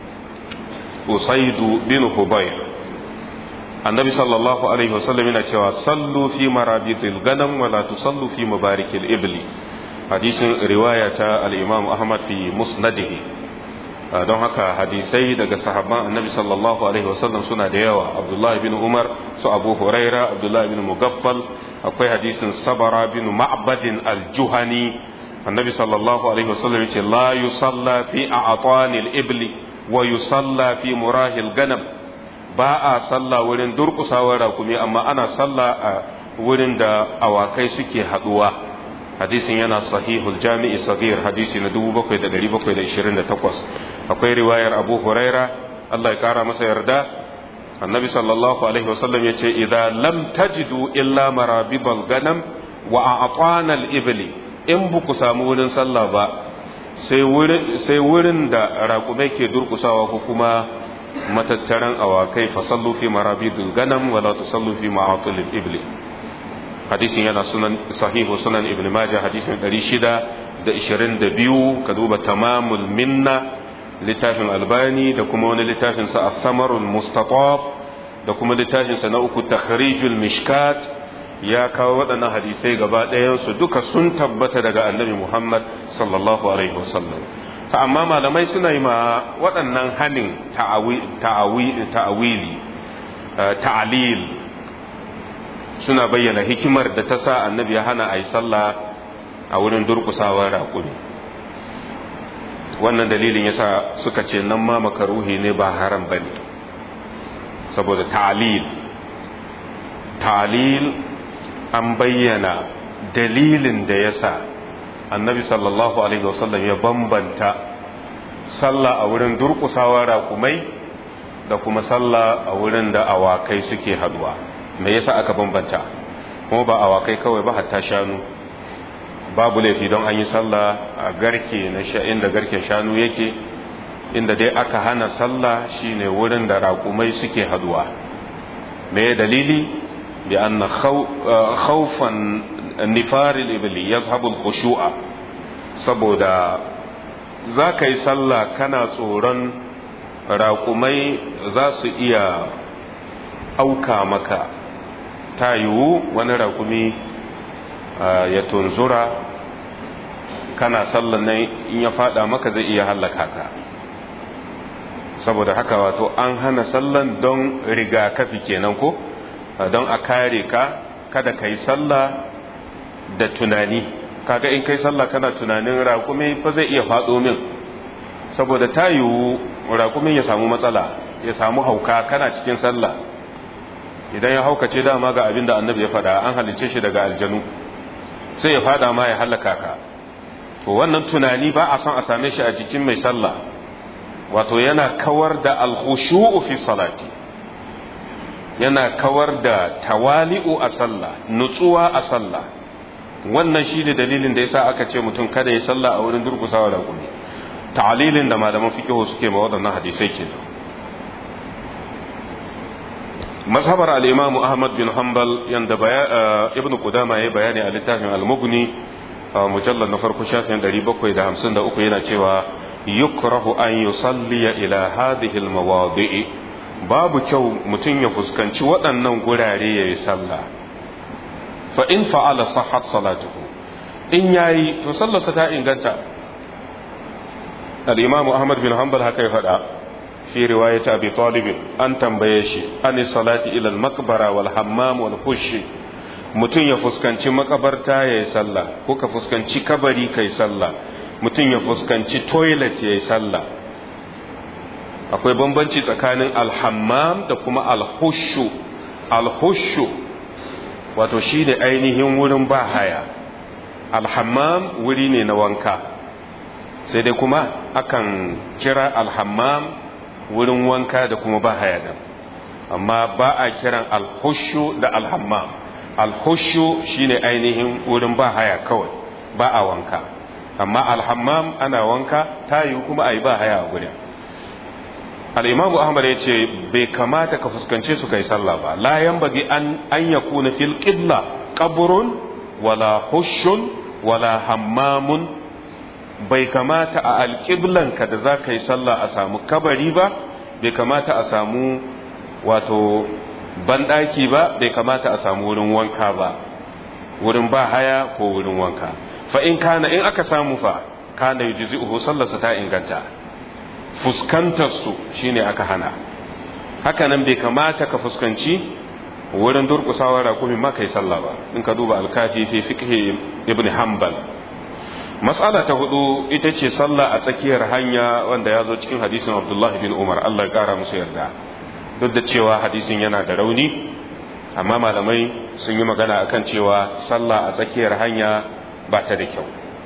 usaid bin hubayr annabi sallallahu alaihi wasallam yana cewa sallu fi marabitil ganam wa la tusallu fi mabarikil ibli. hadisin riwaya ta al-imam ahmad fi musnadihi. don haka hadisai daga sahabban annabi sallallahu alaihi wasallam suna da yawa. abdullahi bin umar, su abu huraira, abdullahi bin mugaffal. akwai hadisin sabara bin ma'badin al-juhani. annabi sallallahu alaihi wasallam yace la yusalla fi a'tanil ibli wa yusalla fi murahil ganam. ba a salla wurin durkusawar rakumi amma ana salla a wurin da awakai suke haduwa. hadisin yana sahihul jami'i sagir hadisi na dubu bakwai da ɗari bakwai da ishirin da takwas. akwai riwayar abu huraira Allah ya kara masa yarda annabi sallallahu alaihi wasallam ya ce idza lam tajidu illa marabibal ganam wa a'tanal ibli, in buku samu wurin sallah ba sai wurin sai wurin da raƙumai ke durkusawa ko kuma matattaran awakai fa sallu fi marabidil ganam wa la tusallu fi ma'atilil ibli. hadisin yana sunan sahihu sunan ibn majah hadisin ɗari shida da ishirin da biyu. ka duba tamamul minna littafin albani da kuma wani littafin sa as-samarul mustatab da kuma littafin sa na uku takhrijul mishkat ya kawo waɗannan hadisai gaba ɗayan su duka sun tabbata daga annabi Muhammad sallallahu alaihi wasallam. amma malamai suna yi ma waɗannan hanin ta'awili ta'alil suna bayyana hikimar da ta sa annabi ya hana a yi sallah a wurin durkusawar raƙumi. wannan dalilin yasa suka ce nan ma makaruhi ne ba haram bane saboda ta'lil ta'lil an bayyana dalilin da yasa annabi sallallahu alaihi wasallam ya bambanta sallah a wurin durkusawar raƙumai da kuma sallah a wurin da awakai suke haduwa. me yasa aka bambanta? kuma ba awakai kawai ba hatta shanu babu laifi don an yi sallah a garke na inda garken shanu yake. inda dai aka hana sallah shine wurin da raƙumai suke haduwa. me dalili? bi anna khawfan nifaril ibli yazhabu al-khushu'a, saboda za ka yi sallah kana tsoron raƙumai za su iya auka maka. ta yiwu wani raƙumi ya tunzura kana sallan nan in ya fada maka zai iya hallaka ka. saboda haka wato an hana sallan don rigakafi kenan ko don a kare ka kada kai sallah da tunani. kaga in kai sallah kana tunanin raƙumi fa zai iya fado min, saboda ta yiwu raƙumin ya samu matsala ya samu hauka kana cikin sallah. idan ya haukace dama ga abin da annabi ya faɗa an halice shi daga aljanu sai ya fada ma ya halaka ka. to wannan tunani ba a son a same shi a jikin mai sallah, wato yana kawar da alkhushu'u fi salati, yana kawar da tawali'u a sallah, nutsuwa a sallah. wannan shi ne dalilin da yasa aka ce mutum kada ya sallah a wurin durkusawa da gumi. ta'lilin da malaman fiqh suke ma waɗannan hadisai kenan. mazhabar al-imam Ahmad bin Hanbal yanda ibn Qudama ya bayani a littafin al-Mughni mujallad na farko shafin ɗari bakwai da hamsin da uku yana cewa yukrahu an yusalli ila hadhihi al-mawadi'i, babu kyau mutum ya fuskanci waɗannan gurare yayi sallah. fa in fa'ala sahhat salatuhu, in yayi to sallarsa ta inganta. al-imam Ahmad bin Hanbal haka ya faɗa fi riwayat Abi Talib, an tambaye shi an salati ila al-maqbara wal hammam wal hush, mutum ya fuskanci makabarta yayi sallah ko ka fuskanci kabari kai sallah, mutum ya fuskanci toilet yayi sallah. akwai bambanci tsakanin al-hammam da kuma al-hush. al-hush wato shi da ainihin wurin bahaya, al-hammam wuri ne na wanka. sai dai kuma akan kira alhammam wurin wanka da kuma ba haya din, amma ba a kiran alhushu da alhammam. Alhushu shine ainihin wurin ba haya kawai, ba a wanka, amma alhammam ana wanka tayi kuma ayi ba haya a gurin. al-imamu ahmad ya ce bai kamata ka fuskance su kai sallah ba, la yanbaghi an an yakuna fil qibla qabrun wala hushun wala hammamun. bai kamata a alƙiblan ka da za ka yi sallah a samu kabari ba, bai kamata a samu wato banɗaki ba, bai kamata a samu wurin wanka ba, wurin ba haya ko wurin wanka. fa in kana in aka samu fa kana yujzi'uhu sallarsa ta inganta. fuskantar su shine aka hana. haka nan bai kamata ka fuskanci wurin durƙusawa raƙumi ma kai sallah ba, in ka duba al-kafi fi fiqh ibn hanbal. mas'ala ta hudu ita ce sallah a tsakiyar hanya, wanda ya zo cikin hadisin abdullahi bin umar, Allah ya kara musu yarda. duk da cewa hadisin yana da rauni, amma malamai sun yi magana akan cewa sallah a tsakiyar hanya ba ta da kyau.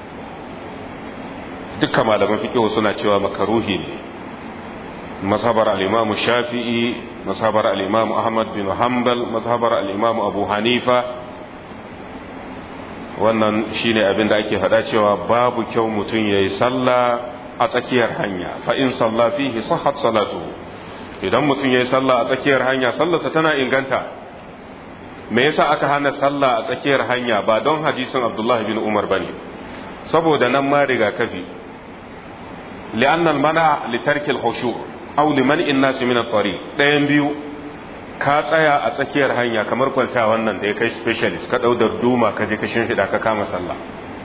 dukkan malaman fiqh suna cewa makaruhi ne. mazhabar al-imam shafi'i, mazhabar al-imam ahmad bin hanbal, mazhabar al-imam abu hanifa, wannan shine abin da ake faɗa cewa babu kyau mutum yayi sallah a tsakiyar hanya. fa in salla fihi sahhat salatuhu, idan mutum yayi sallah a tsakiyar hanya sallarsa tana inganta. me yasa aka hana sallah a tsakiyar hanya? ba don hadisin Abdullah bin Umar bane, saboda nan ma rigakafi. li'anna al-mana' li tarki al-khushu' aw li man'i an-nas min at-tariq. dayan biyu, ka tsaya a tsakiyar hanya kamar kwalta wannan da ya kai specialist, ka dau darduma ka je ka shimfiɗa ka kama sallah.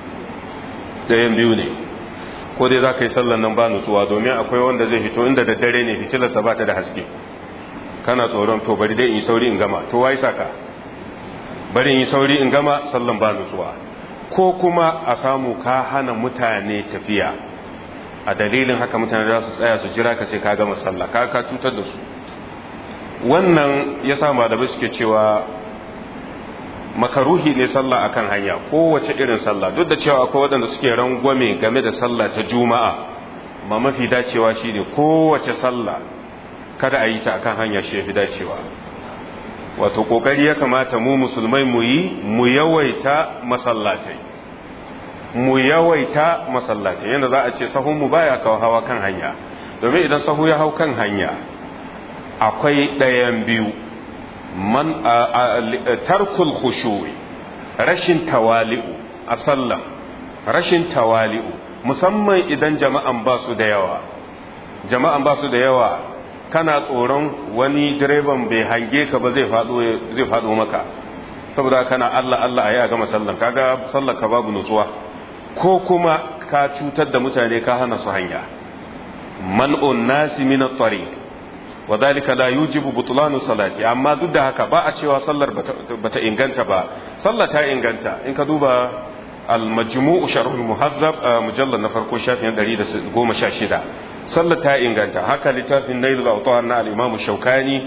dayan biyu ne, ko dai za ka yi sallan nan ba nutsuwa, domin akwai wanda zai fito inda da dare ne fitilarsa ba ta da haske, kana tsoron to bari dai in yi sauri in gama, to wai saka bari in yi sauri in gama, sallan ba nutsuwa. ko kuma a samu ka hana mutane tafiya, a dalilin haka mutane za su tsaya su jira ka sai ka gama sallah, ka ka cutar da su. wannan ya sa malamai suke cewa makaruhi ne sallah akan hanya, kowace irin sallah, duk da cewa akwai waɗanda suke rangwame game da sallah ta juma'a, ma mafi dacewa shine kowace sallah kada a yi ta akan hanya, shi yafi dacewa. wato kokari ya kamata mu musulmai mu yi, mu yawaita masallatai, mu yawaita masallatai yanda za a ce sahun mu baya kawo hawa kan hanya, domin idan sahu ya hau kan hanya akwai ɗayan biyu: man tarkul khushu'i, rashin tawali'u a sallah, rashin tawali'u, musamman idan jama'an ba su da yawa. jama'an ba su da yawa, kana tsoron wani direban bai hange ka ba zai faɗo zai faɗo maka, saboda kana Allah Allah ayi a gama sallan, kaga sallar ka babu nutsuwa, ko kuma ka cutar da mutane, ka hana su hanya. man'un nasi min at-tariq wa dhalika la yujibu butlanu salati. amma duk da haka ba a cewa sallar bata inganta ba, sallar ta inganta. in ka duba al-majmu' sharh al-muhazzab mujallad na farko shafin ɗari da goma sha shida, sallar ta inganta. haka littafin nailul awtar na al-imam shaukani.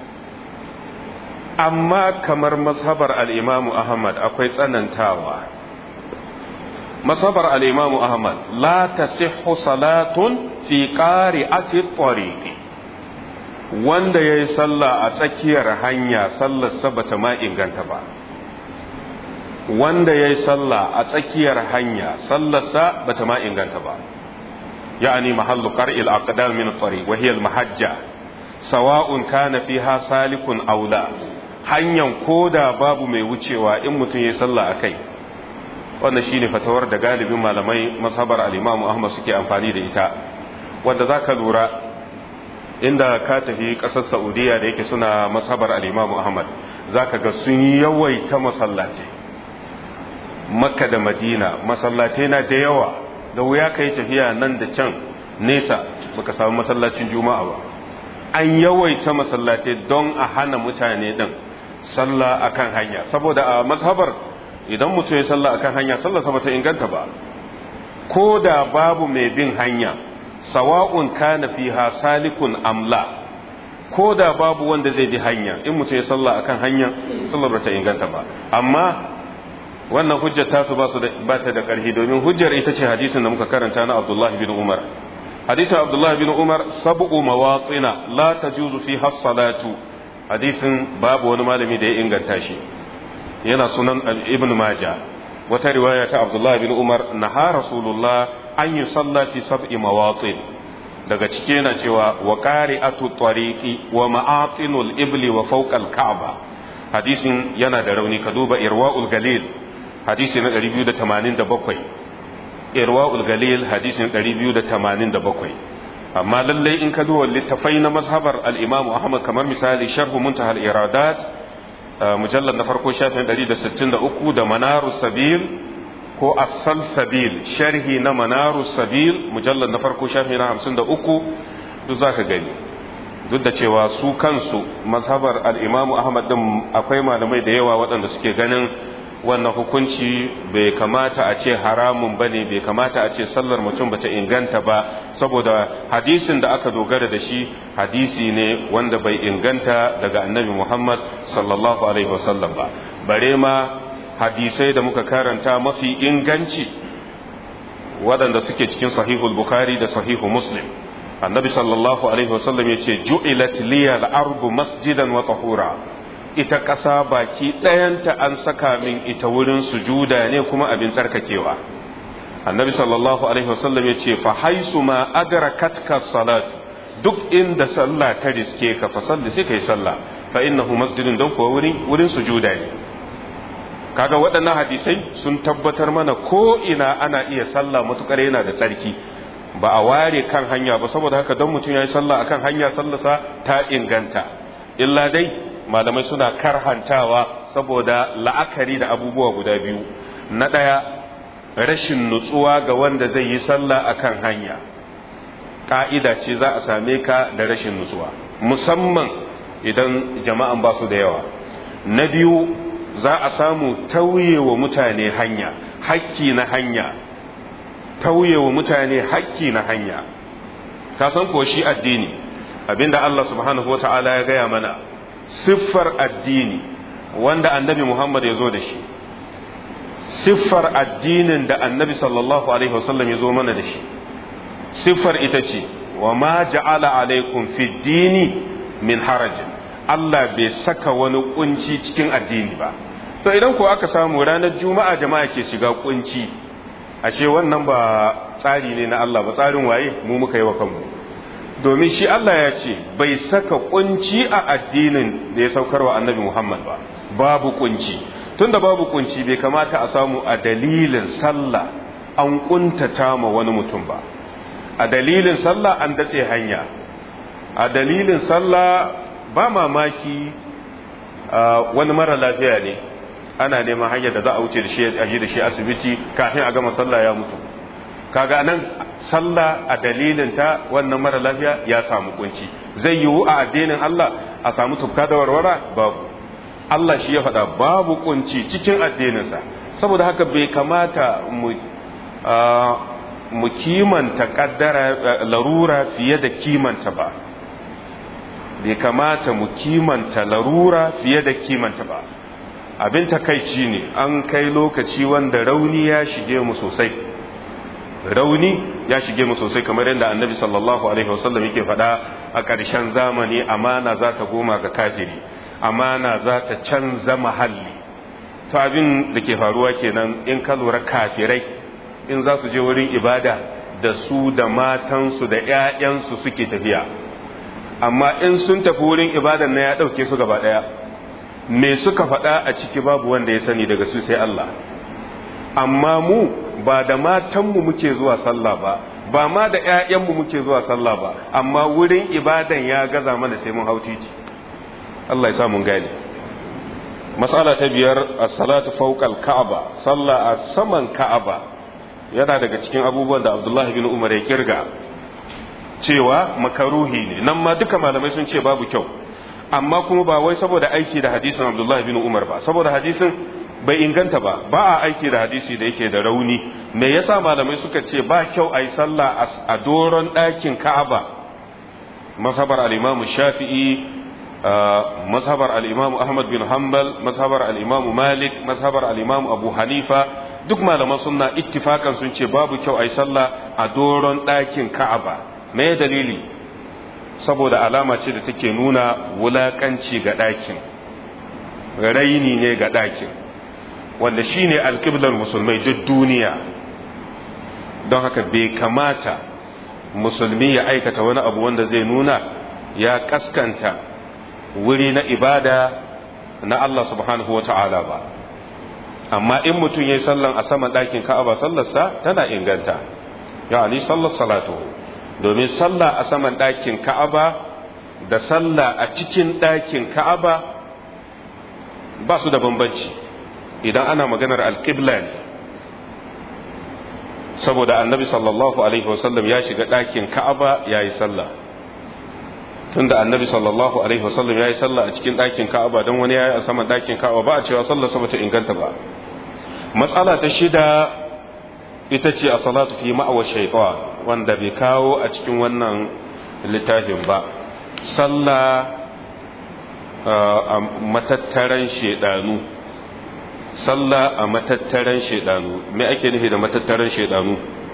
amma kamar mazhabar al-imam ahmad akwai tsanantawa. mazhabar al-imam ahmad la tasihhu salatun fi qari'ati at-tariq, wanda ya yi sallah a tsakiyar hanya sallarsa ba ta ma inganta ba. wanda ya yi sallah a tsakiyar hanya sallarsa ba ta ma inganta ba. ya'ani mahallu qar'il aqdam min at-tariq wa hiya al-mahajja sawa'un kana fiha salikun aw la. hanyan koda babu mai wucewa, in mutum ya yi sallah akai, wannan shine fatawar da galibin malamai mazhabar al-Imam Ahmad suke amfani da ita. wanda zaka lura inda ka tafi ƙasar Saudiya da yake suna mazhabar al-Imam Ahmad, zaka ga sun yawaita masallatai. Makka da Madina masallatai na da yawa, da wuya kai tafiya nan da can nesa baka samu masallacin Juma'a ba. an yawaita masallatai don a hana mutane din sallah akan hanya, saboda a mazhabar idan mutum ya sallah akan hanya sallar sa bata inganta ba, ko da babu mai bin hanya, sawa'un kana fiha salikun amla, ko da babu wanda zai bi hanya, in mutum ya salla akan hanya sallar ba ta inganta ba. amma wannan hujjar tasu ba su ba ta da ƙarfi domin hujjar ita ce hadisin da muka karanta na Abdullah bin Umar hadisin Abdullah bin Umar sab'u mawatina la tajuzu fi as-salatu hadisin babu wani malami da ya inganta shi yana sunan Ibn Majah wata riwaya ta Abdullah bin Umar naha Rasulullah an yi salla fi sab'i mawatin daga cike yana cewa wa qari'atu tariqi wa ma'atinul ibli wa fawqa al-ka'ba hadisin yana da rauni ka duba irwaul galil hadisi na ɗari biyu da tamanin da bakwai irwaul galil hadisi na ɗari biyu da tamanin da bakwai amma lallai in ka duba littafai na mazhabar al-Imam Ahmad kamar misali sharh muntaha al-iradat mujallad na farko shafin ɗari da sittin da uku da manarus sabil ko as-salsabil sharhi na manarus sabil mujallad na farko shafin na hamsin da uku duk zaka gani duk da cewa su kansu mazhabar al-Imam Ahmad din akwai malamai da yawa waɗanda suke ganin wannan hukunci bai kamata a ce haramun bane bai kamata a ce sallar mutum bata inganta ba saboda hadisin da aka dogara da shi hadisi ne wanda bai inganta daga annabi Muhammad sallallahu alaihi wasallam ba bare ma hadisai da muka karanta mafi inganci waɗanda suke cikin sahihul bukhari da sahihu muslim annabi sallallahu alaihi wasallam yace ju'ilat liyal ardu masjidan wa tahura ita ƙasa baki ɗayanta an saka min ita wurin sujuda ne kuma abin tsarkakewa annabi sallallahu alaihi wasallam ya ce fa haisu ma adrakatka salatu duk inda sallah ta riske ka fa salli sai kai sallah fa innahu masjidun dan kuwa wurin wurin sujuda ne kaga waɗannan hadisai sun tabbatar mana ko ina ana iya sallah matukar yana da tsarki ba a ware kan hanya ba saboda haka don mutum ya yi sallah akan hanya sallarsa ta inganta illa dai malamai suna karhantawa saboda la'akari da abubuwa guda biyu na ɗaya rashin nutsuwa ga wanda zai yi sallah akan hanya ƙa'ida ce za a same ka da rashin nutsuwa musamman idan jama'an ba su da yawa na biyu za a samu tauye wa mutane hanya hakki na hanya tauye wa mutane hakki na hanya ka san ko shi addini abinda Allah subhanahu wata'ala ya gaya mana siffar addini wanda annabi Muhammad ya zo da shi siffar addinin da annabi sallallahu alaihi wasallam ya zo mana da shi siffar ita ce wa ma ja'ala alaikum fi dini min harajin Allah bai saka wani kunci cikin addini ba to idan ko aka samu ranar juma'a jama'a ke shiga kunci ashe wannan ba tsari ne na Allah ba tsarin waye mu muka yi wa kanmu domin shi Allah ya ce bai saka kunci a addinin da ya saukar wa annabi Muhammad ba babu kunci tunda babu kunci bai kamata a samu a dalilin sallah an kuntata ma wani mutum ba a dalilin sallah an dace hanya a dalilin sallah ba mamaki wani mara lafiya ne ana neman hanyar da za a wuce da shi a ji da shi asibiti kafin a gama sallah ya mutu kaga nan sallah a dalilin ta wannan mara lafiya ya samu kunci zai yiwu a addinin Allah a samu tufka da warwara babu Allah shi ya faɗa babu kunci cikin addininsa saboda haka bai kamata mu mu kimanta kaddara larura fiye da kimanta ba bai kamata mu kimanta larura fiye da kimanta ba abin takaici ne an kai lokaci wanda rauni ya shige mu sosai rauni ya shige mu sosai kamar yadda annabi sallallahu alaihi wasallam yake faɗa a ƙarshen zamani amana za ta goma ga kafiri amana za ta canza mahalli to abin da ke faruwa kenan in ka lura kafirai in za su je wurin ibada da su da matansu da ƴaƴansu suke tafiya amma in sun tafi wurin ibadan na ya ɗauke su gaba ɗaya me suka faɗa a ciki babu wanda ya sani daga su sai Allah amma mu ba da matanmu muke zuwa sallah ba ba ma da ƴaƴanmu muke zuwa sallah ba amma wurin ibadan ya gaza mana sai mun hau titi Allah ya sa mun gane mas'ala ta biyar as-salatu fawqa al-ka'ba sallah a saman ka'aba yana daga cikin abubuwan da Abdullah bin Umar ya kirga cewa makaruhi ne nan ma duka malamai sun ce babu kyau amma kuma ba wai saboda aiki da hadisin Abdullah bin Umar ba saboda hadisin bai inganta ba ba a aiki da hadisi da yake da rauni me yasa malamai suka ce ba kyau ayi sallah a doron ɗakin Ka'aba masabar al-Imam Shafi'i mazhabar al-imam Ahmad bin Hanbal, mazhabar al-imam Malik, mazhabar al-imam Abu Hanifa, duk malaman sunna ittifakan sun ce babu kyau ai sallah a doron ɗakin Ka'aba. me dalili? Saboda alama ce da take nuna wulakanci ga ɗakin, raini ne ga ɗakin, wanda shine alƙiblar musulmai duk duniya. don haka bai kamata musulmi ya aikata wani abu wanda zai nuna ya kaskanta wuri na ibada na Allah subhanahu wa ta'ala ba. Amma in mutum ya yi sallan a saman ɗakin Ka'aba, sallarsa tana inganta, ya'ani sallar salatu, domin sallah a saman ɗakin Ka'aba da sallah a cikin ɗakin Ka'aba ba su da bambanci idan ana maganar alƙibla ne. Saboda annabi sallallahu alaihi wasallam ya shiga ɗakin Ka'aba ya yi sallah, tunda annabi sallallahu alaihi wasallam ya yi sallah a cikin ɗakin Ka'aba, don wani ya yi a saman ɗakin Ka'aba ba a cewa sallar sa bata inganta ba. Matsala ta shida ita ce a salatu fi ma'awa shaitan, wanda bai kawo a cikin wannan littafin ba. Sallah a matattaran shedanu, sallah a matattaran shedanu. Me ake nufi da matattaran shedanu?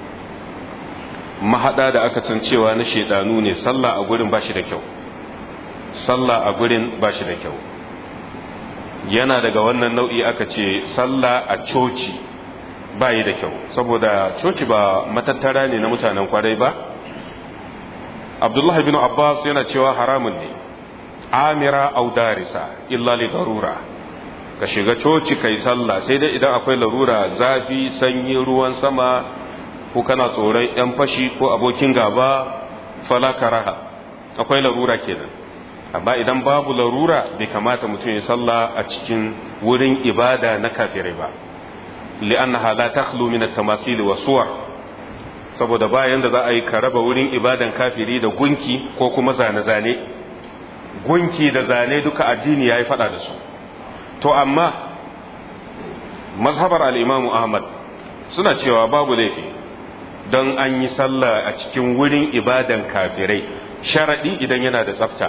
Mahada da aka san cewa na shedanu ne, sallah a gurin bashi da kyau, sallah a gurin bashi da kyau. Yana daga wannan nau'i aka ce sallah a coci bayi da kyau, saboda coci ba matattara ne na mutanen kwarai ba. Abdullahi bin Abbas yana cewa haramun ne, amira au darisa illa li darura, ka shiga coci kai sallah sai dai idan akwai larura, zafi, sanyi, ruwan sama, ko kana tsoron yan fashi ko abokin gaba, fala karaha, akwai larura kenan. Amma idan babu larura bai kamata mutum ya sallah a cikin wurin ibada na kafirai ba, li'annaha la takhlu min at-tamasil wa suwar, saboda bayan da za a yi ka raba wurin ibadan kafiri da gunki ko kuma zane-zane. Gunki da zane duka addini yayi fada da su. To amma mazhabar al-Imam Ahmad suna cewa babu laifi don an yi sallah a cikin wurin ibadan kafirai, sharadi idan yana da tsafta.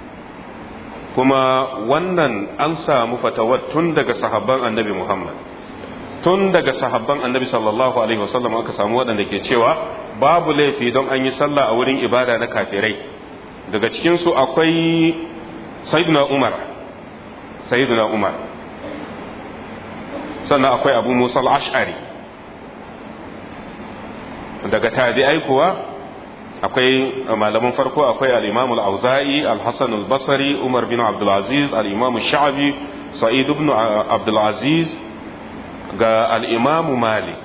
Kuma wannan an samu fatawar tun daga sahabban annabi Muhammad, tun daga sahabban annabi sallallahu alaihi wasallam aka samu waɗanda ke cewa babu laifi don an yi sallah a wurin ibada na kafirai. Daga cikinsu akwai sayyiduna Umar, sayyiduna Umar, sannan akwai Abu Musa al-Ash'ari. Daga tabi'ai kuwa akwai malaman farko, akwai al-Imam al-Auza'i, al-Hasan al-Basri, Umar bin Abdul Aziz, al-Imam al-Sha'bi, Sa'id ibn Abdul Aziz, ga al-Imam Malik.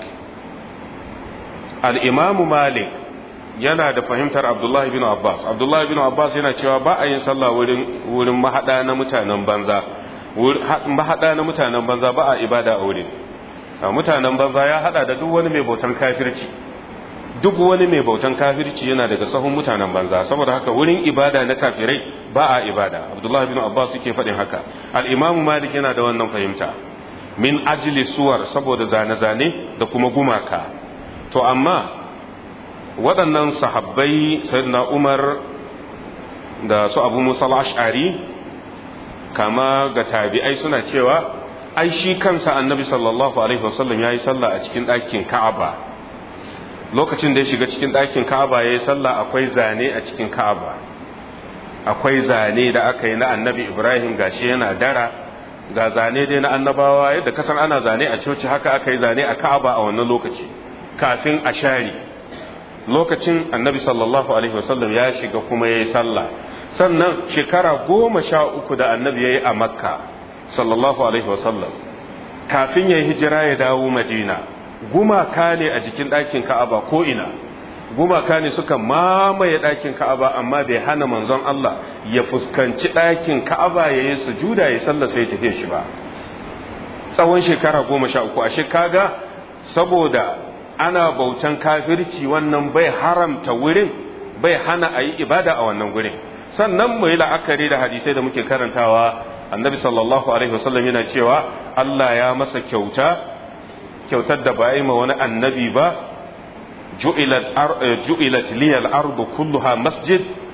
Al-Imam Malik yana da fahimtar Abdullah bin Abbas. Abdullah bin Abbas yana cewa ba a yin sallah wurin wurin mahada na mutanen banza. Mahada na mutanen banza ba a ibada a wurin. Mutanen banza ya hada da duk wani mai bautan kafirci. Duk wani mai bautan kafirci yana daga sahun mutanen banza, saboda haka wurin ibada na kafirai ba a ibada. Abdullah bin Abbas yake faɗin haka. Al-Imam Malik yana da wannan fahimta, min ajli suwar, saboda zane-zane da kuma gumaka. To amma waɗannan sahabbai, sayyidina Umar da su Abu Musa al-Ash'ari, kama ga tabi'ai, suna cewa ai shi kansa annabi sallallahu alaihi wasallam yayi sallah a cikin ɗakin Ka'aba. Lokacin da ya shiga cikin ɗakin Ka'aba ya yi sallah, akwai zane a cikin Ka'aba, akwai zane da aka yi na annabi Ibrahim, gashi yana dara, ga zane dai na annabawa yadda kasan ana zane a coci, haka aka yi zane a Ka'aba a wannan lokaci kafin a share. Lokacin annabi sallallahu alaihi wasallam ya shiga kuma ya yi sallah. Sannan shekara goma sha uku da annabi ya yi a Makka sallallahu alaihi wasallam, kafin ya yi hijira ya dawo Madina, gumaka ne a jikin ɗakin Ka'aba ko ina, gumaka ne suka mamaye ɗakin Ka'aba, amma bai hana manzon Allah ya fuskanci ɗakin Ka'aba ya yi sujuda ya sallah sai tafiye shi ba tsawon shekara goma sha uku. Ashe kaga saboda ana bautan kafirci wannan bai haramta wurin, bai hana a yi ibada a wannan gurin. Sannan mu yi la'akari da hadisai da muke karantawa, annabi sallallahu alaihi wasallam yana cewa Allah ya masa kyauta, kyautar da ba yi ma wani annabi ba, ju'ilat liyal ardu kulluha masjid,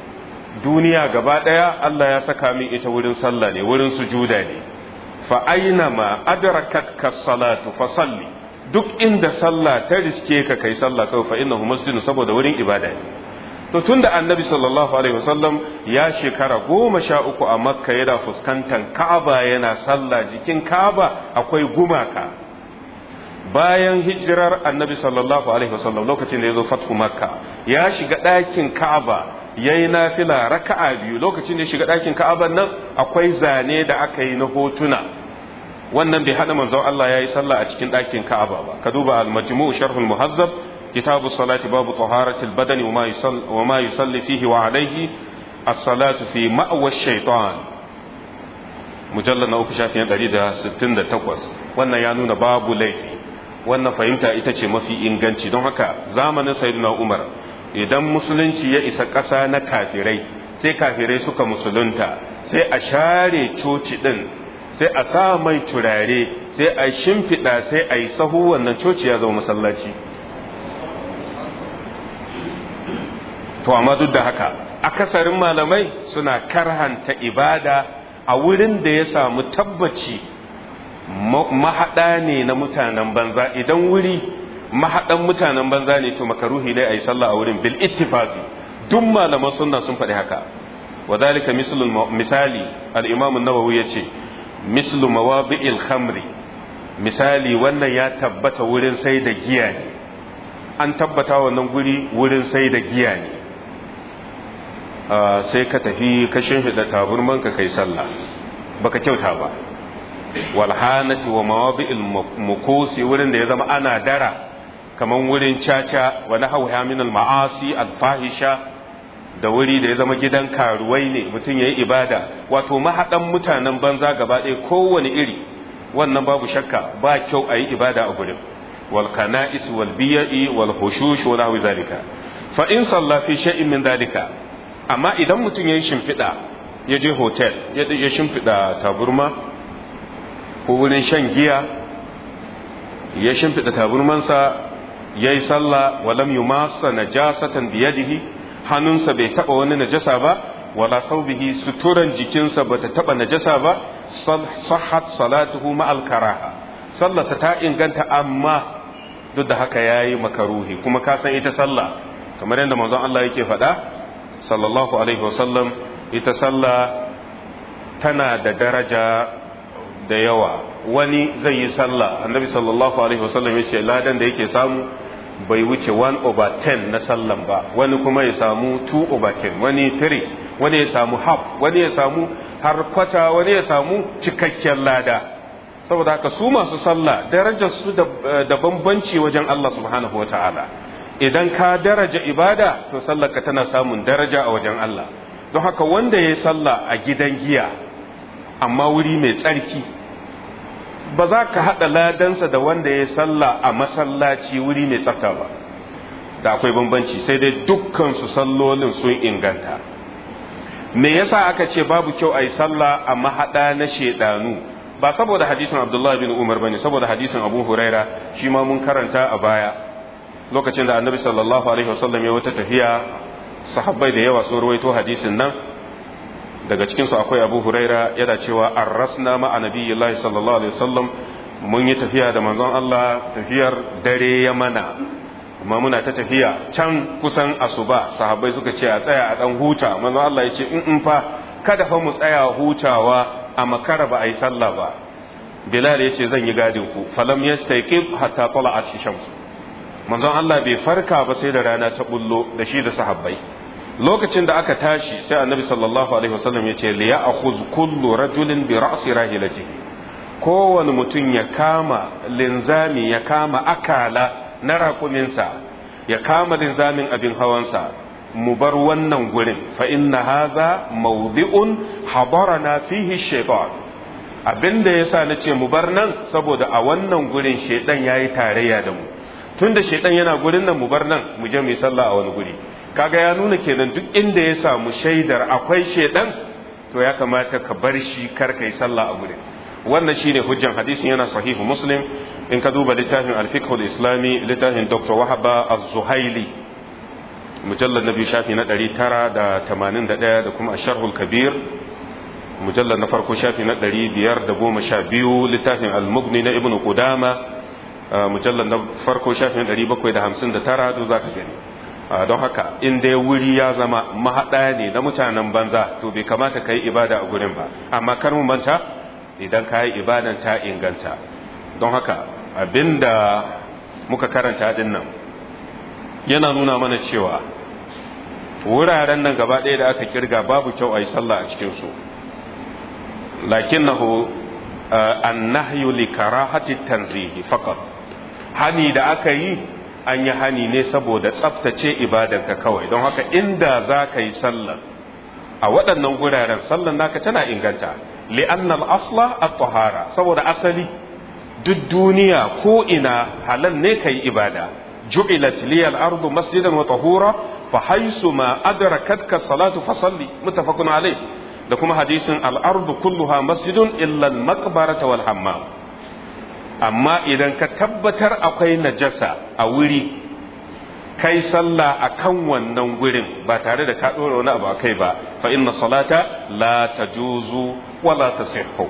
duniya gaba daya Allah ya saka min ita wurin sallah ne, wurin sujuda ne. fa aina ma adrakatka salatu fa salli, duk inda sallah ta riske ka kai sallah kawai, fa innahu masjidun, saboda wurin ibada ne. to tunda annabi sallallahu alaihi wasallam ya shekara goma sha uku a makka yana fuskantar ka'aba yana sallah, jikin ka'aba akwai gumaka. bayan hijirar annabi sallallahu alaihi wasallam lokacin da ya zo fathu makka ya shiga ɗakin ka'aba yayi nafila raka'a biyu. lokacin da ya shiga ɗakin ka'aban nan akwai zane da aka yi na hotuna, wannan bai hana manzon Allah yayi sallah a cikin ɗakin ka'aba ba. ka duba al-majmu' sharh al-muhazzab kitabu salati babu taharati al-badani wa ma yusalli wa ma yusalli fihi wa alayhi as-salatu fi ma'wa ash-shaytan, mujallad na uku shafin ɗari da sittin da takwas. wannan ya nuna babu laifi, wannan fahimta ita ce mafi inganci. don haka zamanin sayyidina Umar idan musulunci ya isa ƙasa na kafirai, sai kafirai suka musulunta, sai a share coci din, sai a sa mai turare, sai a shimfiɗa, sai a yi sahu, wannan coci ya zama masallaci. to amma duk da haka akasarin malamai suna karhanta ibada a wurin da ya samu tabbaci mahaɗa ne na mutanen banza. idan wuri mahaɗan mutanen banza ne to makaruhi ne a yi sallah a wurin bil ittifaqi, duk malaman sunna sun faɗi haka. wa zalika misali al-imam an-nawawi yace mislu mawadi'il khamri, misali wannan ya tabbata wurin sai da giya ne, an tabbata wannan guri wurin sai da giya ne. sai ka tafi ka shimfiɗa taburman ka kai sallah, baka kyauta ba. walhanati wa mawadi'il mukusi, wurin da ya zama ana dara kaman wurin caca wa nahawha min al-ma'asi al-fahisha, da wuri da ya zama gidan karuwai ne mutum yayi ibada, wato mahadan mutanen banza gaba ɗaya kowane iri, wannan babu shakka ba kyau ayi ibada a gurin. wal kana'is wal biya'i wal hushush wa nahwi zalika. fa in salla fi shay'in min zalika, amma idan mutum yayi shimfiɗa, ya je hotel ya shimfiɗa taburma ko wurin shan giya, ya shimfiɗa taburmansa ya yi sallah, walam yi masa najasatan biyadihi, hannunsa bai taɓa wani najasa ba, wala saubihi, suturan jikinsa ba ta taɓa najasa ba, sahat salatuhu ma'al karaha, sallarsa ta inganta, amma duk da haka ya yi makaruhi. kuma ka san ita sallah kamar yadda manzon Allah yake faɗa sallallahu alaihi wasallam, ita sallah tana da daraja da yawa. wani zai yi sallah, annabi sallallahu alaihi wasallam ya ce ladan da yake samu bai wuce one over ten na sallan ba, wani kuma ya samu two over ten, wani three, wani ya samu half, wani ya samu har kwata, wani ya samu cikakken lada. saboda haka su masu sallah darajar su da bambanci wajen Allah subhanahu wataala. idan ka daraja ibada to sallarka tana samun daraja a wajen Allah. don haka wanda ya yi sallah a gidan giya amma wuri mai tsarki, ba za ka haɗa ladansa da wanda ya sallah a masallaci wuri mai tsafta ba, da akwai bambanci, sai dai dukkansu sallolin sun inganta. me yasa aka ce babu kyau a yi sallah a mahaɗa na shedanu? ba saboda hadisin Abdullah bin Umar bane, saboda hadisin Abu Huraira, shi ma mun karanta a baya. lokacin da annabi sallallahu alaihi wasallam ya wata tafiya, sahabbai da yawa sun rawaito hadisin nan, daga cikinsu akwai Abu Huraira yana cewa arrasna ma annabiyillahi sallallahu alaihi wasallam, mun yi tafiya da manzon Allah, tafiyar dare ya mana, amma muna ta tafiya can kusan asuba, sahabbai suka ce a tsaya a dan huta. manzon Allah ya ce in in fa kada fa mu tsaya hutawa a makara ba a yi sallah ba. Bilal ya ce zan yi gadin ku, falam yastayqib hatta tala'at shamsu. manzon Allah bai farka ba sai da rana ta bullo da shi da sahabbai. lokacin da aka tashi sai annabi sallallahu alaihi wasallam ya ce li ya'khudh kullu rajulin bi ra'si rahilatihi, kowane mutum ya kama linzami, ya kama akala na raƙuminsa, ya kama linzamin abin hawansa, mu bar wannan gurin, fa inna haza mawdi'un hadarana fihi shaytan. abinda yasa nace mu bar nan saboda a wannan gurin shaytan yayi tarayya da mu, tunda shaytan yana gurin nan mu bar nan mu je mu yi sallah a wani guri. kaga ya nuna kenan duk inda ya samu shaidar akwai shaytan to ya kamata ka bar shi, kar kai sallah a gurin. wannan shine hujjan hadisin, yana sahihu Muslim. in ka duba littafin al-fiqh al-islami, littafin Dr. Wahaba az-Zuhaili, mujallar na biyu shafi na ɗari tara da tamanin da ɗaya da kuma asharhul kabir mujallar na farko shafi na ɗari biyar da goma sha biyu littafin al-mughni na ibnu qudama mujallar na farko shafi na ɗari bakwai da hamsin da tara duk za ka gani. Don haka in dai wuri ya zama mahaɗa ne na mutanen banza to bai kamata ka yi ibada a gurin ba, amma kar mu manta idan ka yi ibadan ta inganta. Don haka abinda muka karanta din nan yana nuna mana cewa wuraren nan gaba ɗaya da aka kirga babu kyau a yi sallah a cikinsu, lakinnahu annahyu li karahati tanzihi faqat, hani da aka yi an yi hani ne saboda tsaftace ibadanka kawai. Don haka inda za ka yi sallah a waɗannan guraren sallan naka tana inganta, li'anna al-asla at-tahara, saboda asali duk duniya ko ina halal ne kai ibada. ju'ilat liyal ardu masjidan wa tahura fa haythu ma adrakatka salatu fasalli, muttafaqun alayh. da kuma hadisin al-ardu kulluha masjidun illa al-maqbarata wal hammam. amma idan ka tabbatar akwai najasa a wuri kai sallah akan wannan gurin ba tare da ka dora wani abu akai ba, fa inna salata la tajuzu wa la tasihhu.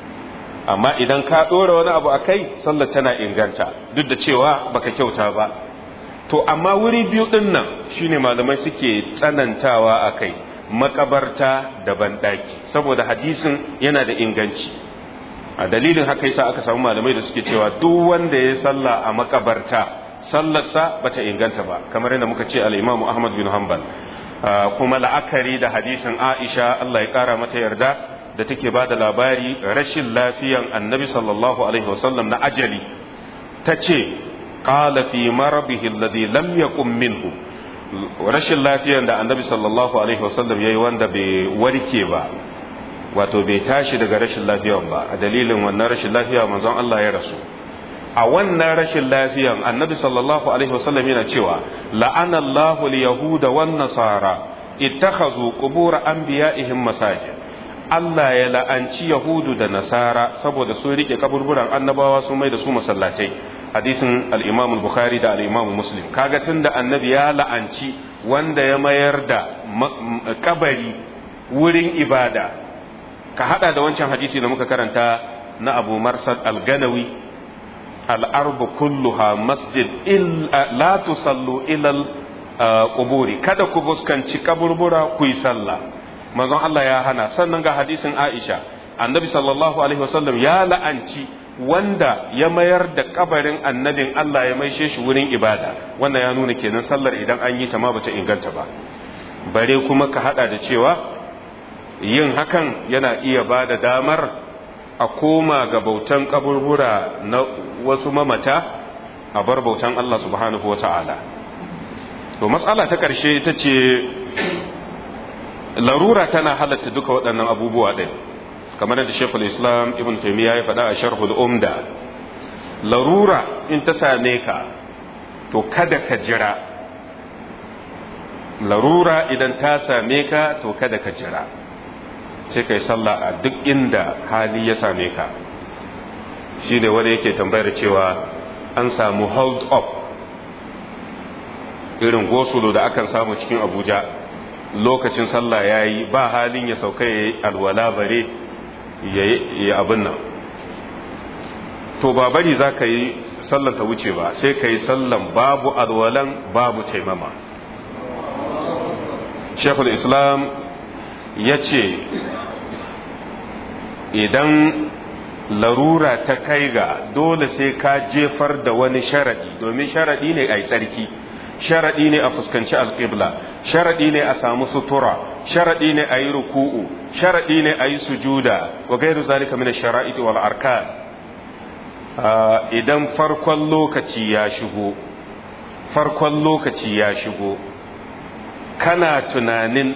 amma idan ka dora wani abu akai sallar tana inganta duk da cewa baka kyauta ba. to amma wuri biyu din nan shine malamai suke tsanantawa akai, makabarta da bandaki, saboda hadisin yana da inganci. a dalilin haka yasa aka samu malamai da suke cewa duk wanda ya salla a makabarta sallarsa bata inganta ba, kamar yadda muka ce al-Imam Ahmad bin Hanbal. kuma la'akari da hadisin Aisha Allah ya kara mata yarda da take ba da labari rashin lafiyan annabi sallallahu alaihi wasallam na ajali, ta ce qala fi marabihi alladhi lam yaqum minhu, rashin lafiyan da annabi sallallahu alaihi wasallam yayi wanda bai warke ba, wato bai tashi daga rashin lafiyan ba, a dalilin wannan rashin lafiya manzon Allah ya rasu. a wannan rashin lafiyan annabi sallallahu alaihi wasallam yana cewa la'ana Allahu al-yahuda wan nasara ittakhazu qubur anbiya'ihim masajid. Allah ya la'anci yahudu da nasara saboda sun rike kaburburan annabawa sun mai da su masallatai. hadisin al-Imam al-Bukhari da al-Imam Muslim. kaga tunda annabi ya la'anci wanda ya mayar da kabari wurin ibada, ka hada da wancan hadisi da muka karanta na Abu Marsad al-Ganawi, al-arbu kulluha masjid la tusallu ila al-quburi, kada ku buskanci kaburbura ku yi sallah. manzon Allah ya hana. sannan ga hadisin Aisha, annabi sallallahu alaihi wasallam ya la'anci wanda ya mayar da kabarin annabin Allah ya maishe shi wurin ibada. wannan ya nuna kenan sallar idan an yi ta ma bata inganta ba, bare kuma ka hada da cewa yin hakan yana iya bada damar a koma ga bautan kaburbura na wasu mamata, a bar bautan Allah subhanahu wata'ala. to mas'ala ta karshe ita ce larura tana halatta duka waɗannan abubuwa ɗin, kamar da Sheikhul Islam Ibn Taymiyyah ya faɗa a Sharhul Umda. larura in ta same ka to kada ka jira, larura idan ta same ka to kada ka jira, sai kai sallah a duk inda hali ya same ka. shi ne wanda yake tambayar cewa an samu hold up irin gosulo da akan samu cikin Abuja, lokacin sallah ya yi ba halin ya sauka ya yi alwala bare ya yi abin nan, to ba bari za ka yi sallan ta wuce ba, sai ka yi sallan babu alwalan babu taimama. Sheikhul Islam ya ce idan larura ta kai ga dole sai ka jefar da wani sharadi, domin sharadi ne a yi tsarki, sharadi ne a fuskanci alƙibla, sharadi ne a samu sutura, sharadi ne a yi ruku'u, sharadi ne a yi sujuda, wa gairu zalika min ash-shara'iti wal arkan. idan farkon lokaci ya shigo farkon lokaci ya shigo kana tunanin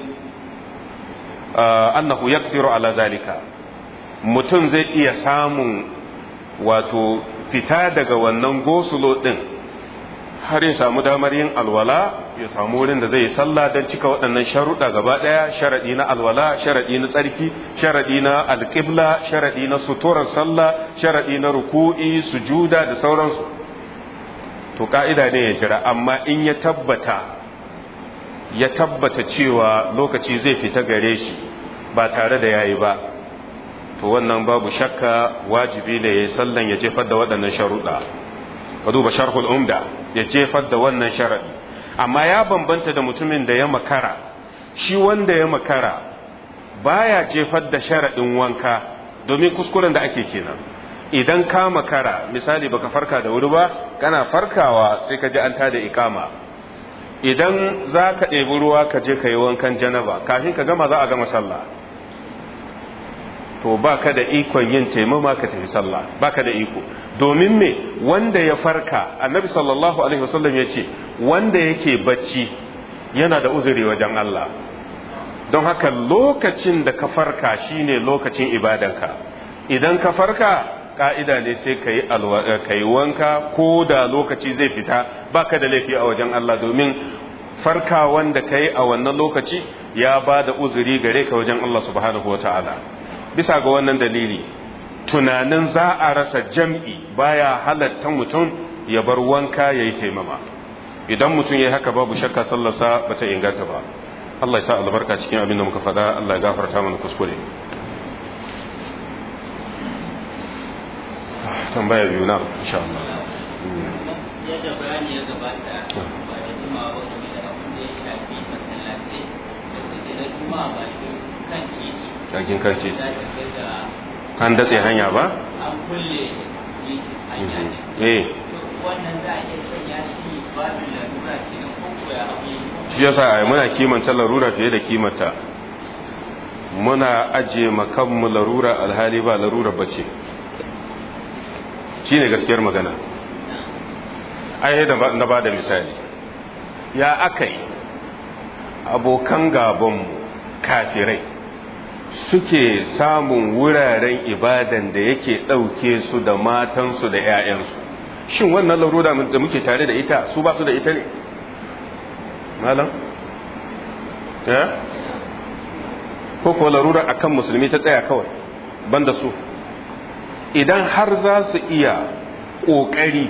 annahu yaqdiru ala zalika, mutum zai iya samun wato fita daga wannan gosulo din har ya samu damar yin alwala, ya samu wurin da zai yi sallah don cika waɗannan sharuɗa gaba ɗaya, sharaɗi na alwala, sharaɗi na tsarki, sharaɗi na alƙibla, sharaɗi na suturar sallah, sharaɗi na ruku'i, sujuda da sauransu. to ka'ida ne ya jira, amma in ya tabbata ya tabbata cewa lokaci zai fita gare shi ba tare da yayi ba to wannan babu shakka wajibi ne yayi sallan ya jefar da waɗannan sharuɗa ka duba sharhul umda ya jefar da wannan sharadi amma ya bambanta da mutumin da ya makara shi wanda ya makara baya jefar da sharadin wanka domin kuskuren da ake kenan idan ka makara misali baka farka da wuri ba kana farkawa sai ka ji an tada ikama idan za ka ɗebi ruwa ka je ka yi wankan janaba kafin ka gama za a gama sallah to ba ka da ikon yin taimama ka tafi sallah ba ka da iko domin me wanda ya farka annabi sallallahu alaihi wasallam ya ce wanda yake bacci yana da uzuri wajen Allah don haka lokacin da ka farka shine lokacin ibadanka idan ka farka ka'ida ne sai ka yi wanka ko da lokaci zai fita baka da laifi a wajen Allah domin farka wanda ka yi a wannan lokaci ya ba da uzuri gare ka wajen Allah subhanahu wa ta'ala bisa ga wannan dalili tunanin za a rasa jam'i baya halatta mutum ya bar wanka ya yi taimama idan mutum ya yi haka babu shakka sallarsa ba ta inganta ba Allah ya sa albarka cikin abin da muka faɗa Allah ya gafarta mana kuskure tambaya biyu na insha Allah yadda bayani ya gabata ba da juma'a ba game da abin da ya shafi masallatai da suke na juma'a ba shi kan titi kakin kan titi an datse hanya ba an kulle hanya ne eh wannan za a iya sanya shi babin larura kenan ko koya abu shi yasa ai muna kimanta larura fiye da kimanta muna aje makanmu larura alhali ba larura bace shi ne gaskiyar magana ai da na ba da misali ya aka yi abokan gabanmu kafirai suke samun wuraren ibadan da yake ɗauke su da matansu da 'ya'yansu shin wannan larura da muke tare da ita su ba su da ita ne malam ya ko ko larura akan musulmi ta tsaya kawai banda su idan har za su iya ƙoƙari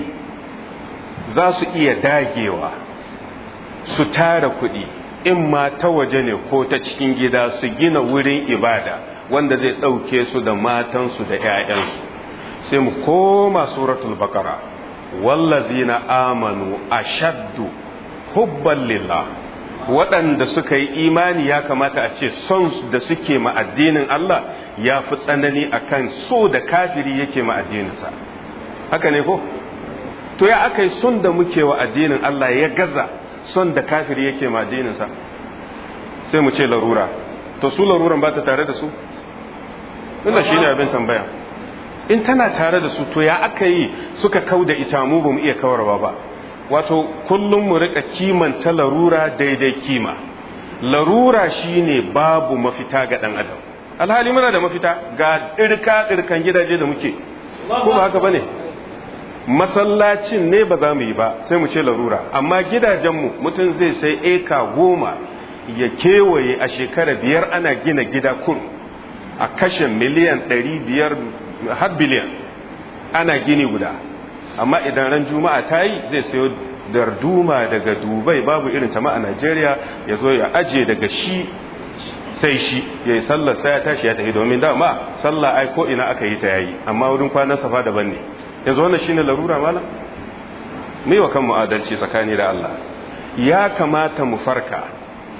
za su iya dagewa su tara kuɗi in ma ta waje ne ko ta cikin gida su gina wurin ibada wanda zai ɗauke su da matansu da 'ya'yansu sai mu koma suratul baqara wallazina amanu ashaddu hubban lillah waɗanda suka yi imani ya kamata a ce son da suke ma addinin Allah ya fi tsanani akan so da kafiri yake ma addininsa haka ne ko to ya aka yi son da muke wa addinin Allah ya gaza son da kafiri yake ma addininsa sai mu ce larura to su laruran ba ta tare da su tunda shi ne abin tambaya in tana tare da su to ya aka yi suka kau da ita mu ba mu iya kawarwa ba wato kullum mu rika kimanta larura daidai kima larura shine babu mafita ga dan adam alhali muna da mafita ga dirka dirkan gidaje da muke ko ba haka bane masallacin ne ba za mu yi ba sai mu ce larura amma gidajenmu mutum zai sai eka goma ya kewaye a shekara biyar ana gina gida kur a kashe miliyan ɗari biyar har biliyan ana gini guda amma idan ran juma'a ta yi zai sayo darduma daga dubai babu irin ta ma a najeriya ya zo ya aje daga shi sai shi ya yi sallar sai ya tashi ya tafi domin dama sallah ai ko ina aka yi ta yayi amma wurin kwanan safa daban ne yanzu wannan shine larura mala mu yi wa kanmu adalci tsakani da Allah ya kamata mu farka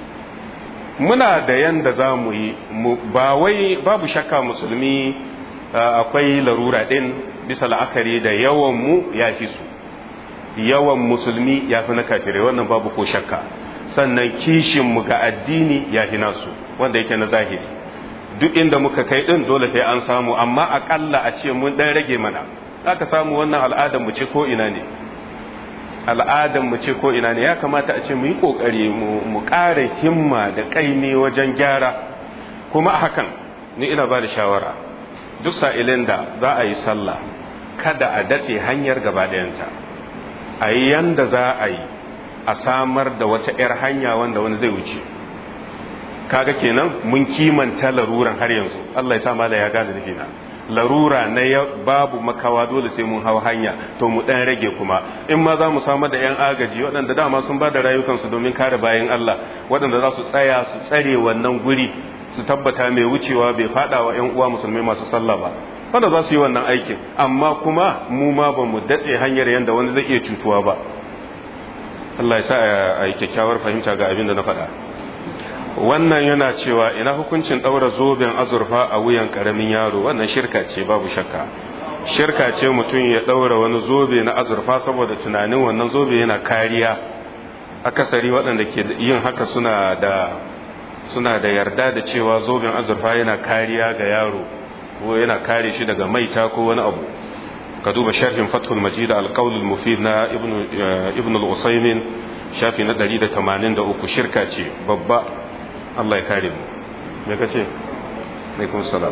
muna da yanda za mu yi ba wai babu shakka musulmi akwai larura din bisa la'akari da yawan mu ya fi su yawan musulmi ya fi na kafirai wannan babu ko shakka sannan kishin mu ga addini ya fi nasu wanda yake na zahiri duk inda muka kai din dole sai an samu amma akalla a ce mun dan rage mana aka samu wannan al'adar mu ce ko ina ne al'adar mu ce ko ina ne ya kamata a ce mu yi kokari mu ƙara himma da kaimi wajen gyara kuma a hakan ni ina ba da shawara duk sa'ilin da za a yi sallah kada a dace hanyar gaba ɗayanta a yi yanda za a yi a samar da wata 'yar hanya wanda wani zai wuce kaga kenan mun kimanta laruran har yanzu Allah ya sa mala ya gane nufina larura na babu makawa dole sai mun hau hanya to mu dan rage kuma in ma za mu samar da yan agaji waɗanda dama sun ba da rayukansu domin kare bayan Allah waɗanda za su tsaya su tsare wannan guri su tabbata mai wucewa bai fada wa yan uwa musulmai masu sallah ba wanda za su yi wannan aikin amma kuma mu ma ba mu datse hanyar yanda wani zai iya cutuwa ba Allah ya sa a yi kyakkyawar fahimta ga abin da na faɗa wannan yana cewa ina hukuncin ɗaura zoben azurfa a wuyan ƙaramin yaro wannan shirka ce babu shakka shirka ce mutum ya ɗaura wani zobe na azurfa saboda tunanin wannan zobe yana kariya akasari waɗanda ke yin haka suna da suna da yarda da cewa zoben azurfa yana kariya ga yaro ko yana kare shi daga maita ko wani abu ka duba sharhin fathul majid al-qawl al-mufid na ibn ibn al-usaymin shafi na ɗari da tamanin da uku shirka ce babba Allah ya kare mu me kace alaikum salam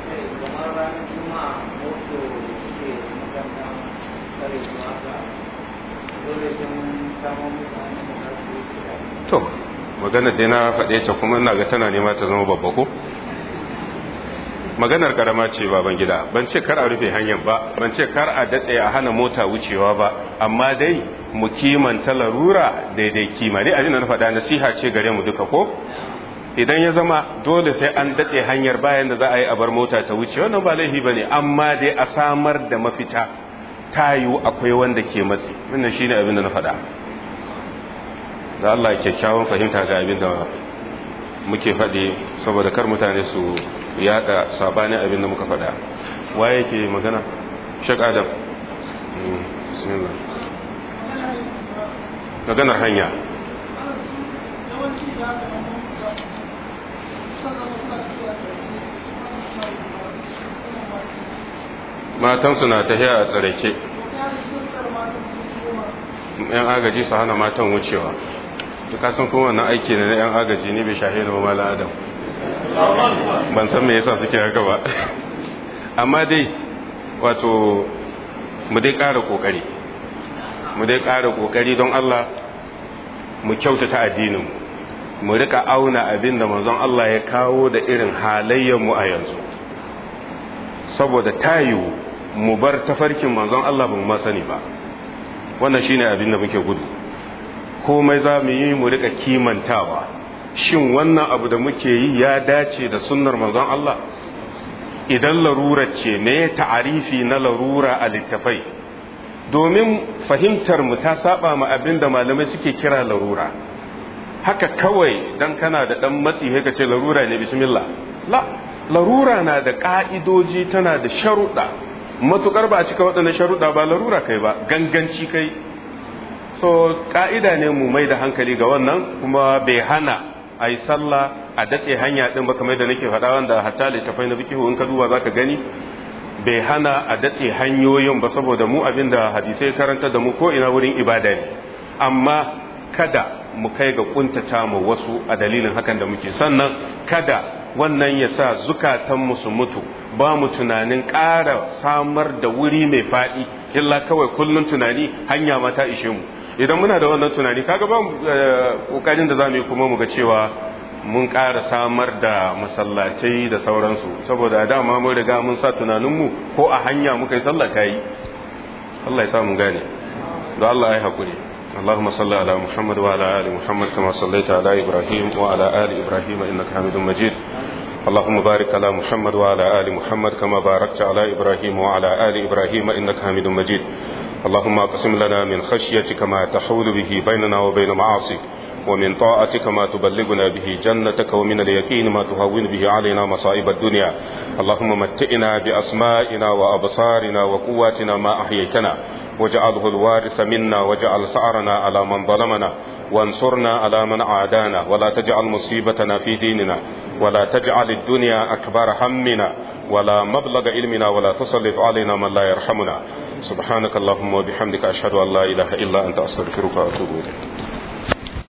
to magana dai na faɗe ta kuma ina ga tana nema ta zama babba ko maganar karama ce baban gida ban ce kar a rufe hanyar ba ban ce kar a datse a hana mota wucewa ba amma dai mu kimanta larura daidai kima dai abin da na faɗa nasiha ce gare mu duka ko idan ya zama dole sai an datse hanyar bayan da za a yi a bar mota ta wuce wannan ba laifi bane amma dai a samar da mafita tayu akwai wanda ke matsi wannan shine abin da na faɗa da Allah ya kyakkyawan fahimta ga abin da muke faɗi saboda kar mutane su yada sabanin abin da muka faɗa waye yake magana Sheikh Adam bismillah maganar hanya matansu na tafiya a tsarake yan agaji su hana matan wucewa duka sun kuma wannan aiki ne na yan agaji ne bai shahe da mamala adam ban san me yasa suke haka ba amma dai wato mu dai ƙara ƙoƙari mu dai ƙara ƙoƙari don Allah mu kyautata addinin mu rika auna abin da manzon Allah ya kawo da irin halayyar mu a yanzu saboda tayu mu bar tafarkin manzon Allah ba mu ma sani ba wannan shine abin da muke gudu komai za mu yi mu rika kimantawa shin wannan abu da muke yi ya dace da sunnar manzon Allah idan larura ce me ta'arifi na larura a littafai domin fahimtar mu ta saba ma abin da malamai suke kira larura haka kawai dan kana da dan matsi sai ka ce larura ne bismillah la larura na da ka'idoji tana da sharuɗa matukar ba a cika waɗannan sharuɗa ba larura kai ba ganganci kai so ka'ida ne mu mai da hankali ga wannan kuma bai hana a yi sallah a datse hanya ɗin ba kamar da nake faɗa wanda hatta littafai na fikihu in ka duba za ka gani bai hana a datse hanyoyin ba saboda mu abin da hadisai karanta da mu ko ina wurin ibada ne amma kada mu kai ga kuntata mu wasu a dalilin hakan da muke sannan kada wannan ya sa zukatanmu su mutu ba mu tunanin ƙara samar da wuri mai faɗi illa kawai kullum tunani hanya ma ta ishe mu idan muna da wannan tunani kaga ba kokarin da zamu yi kuma mu ga cewa mun ƙara samar da masallatai da sauransu saboda dama mun riga mun sa tunaninmu ko a hanya muka yi sallah ta yi Allah ya sa mu gane da Allah ya hakuri اللهم صل على محمد وعلى آل محمد كما صليت على إبراهيم وعلى آل إبراهيم إنك حميد مجيد اللهم بارك على محمد وعلى آل محمد كما باركت على إبراهيم وعلى آل إبراهيم إنك حميد مجيد اللهم اقسم لنا من خشيتك ما تحول به بيننا وبين معاصيك ومن طاعتك ما تبلغنا به جنتك ومن اليقين ما تهون به علينا مصائب الدنيا اللهم متئنا بأسمائنا وأبصارنا وقواتنا ما أحييتنا واجعله الوارث منا واجعل ثأرنا على من ظلمنا وانصرنا على من عادانا ولا تجعل مصيبتنا في ديننا ولا تجعل الدنيا أكبر همنا ولا مبلغ علمنا ولا تسلط علينا من لا يرحمنا سبحانك اللهم وبحمدك أشهد أن لا إله إلا أنت أستغفرك وأتوب إليك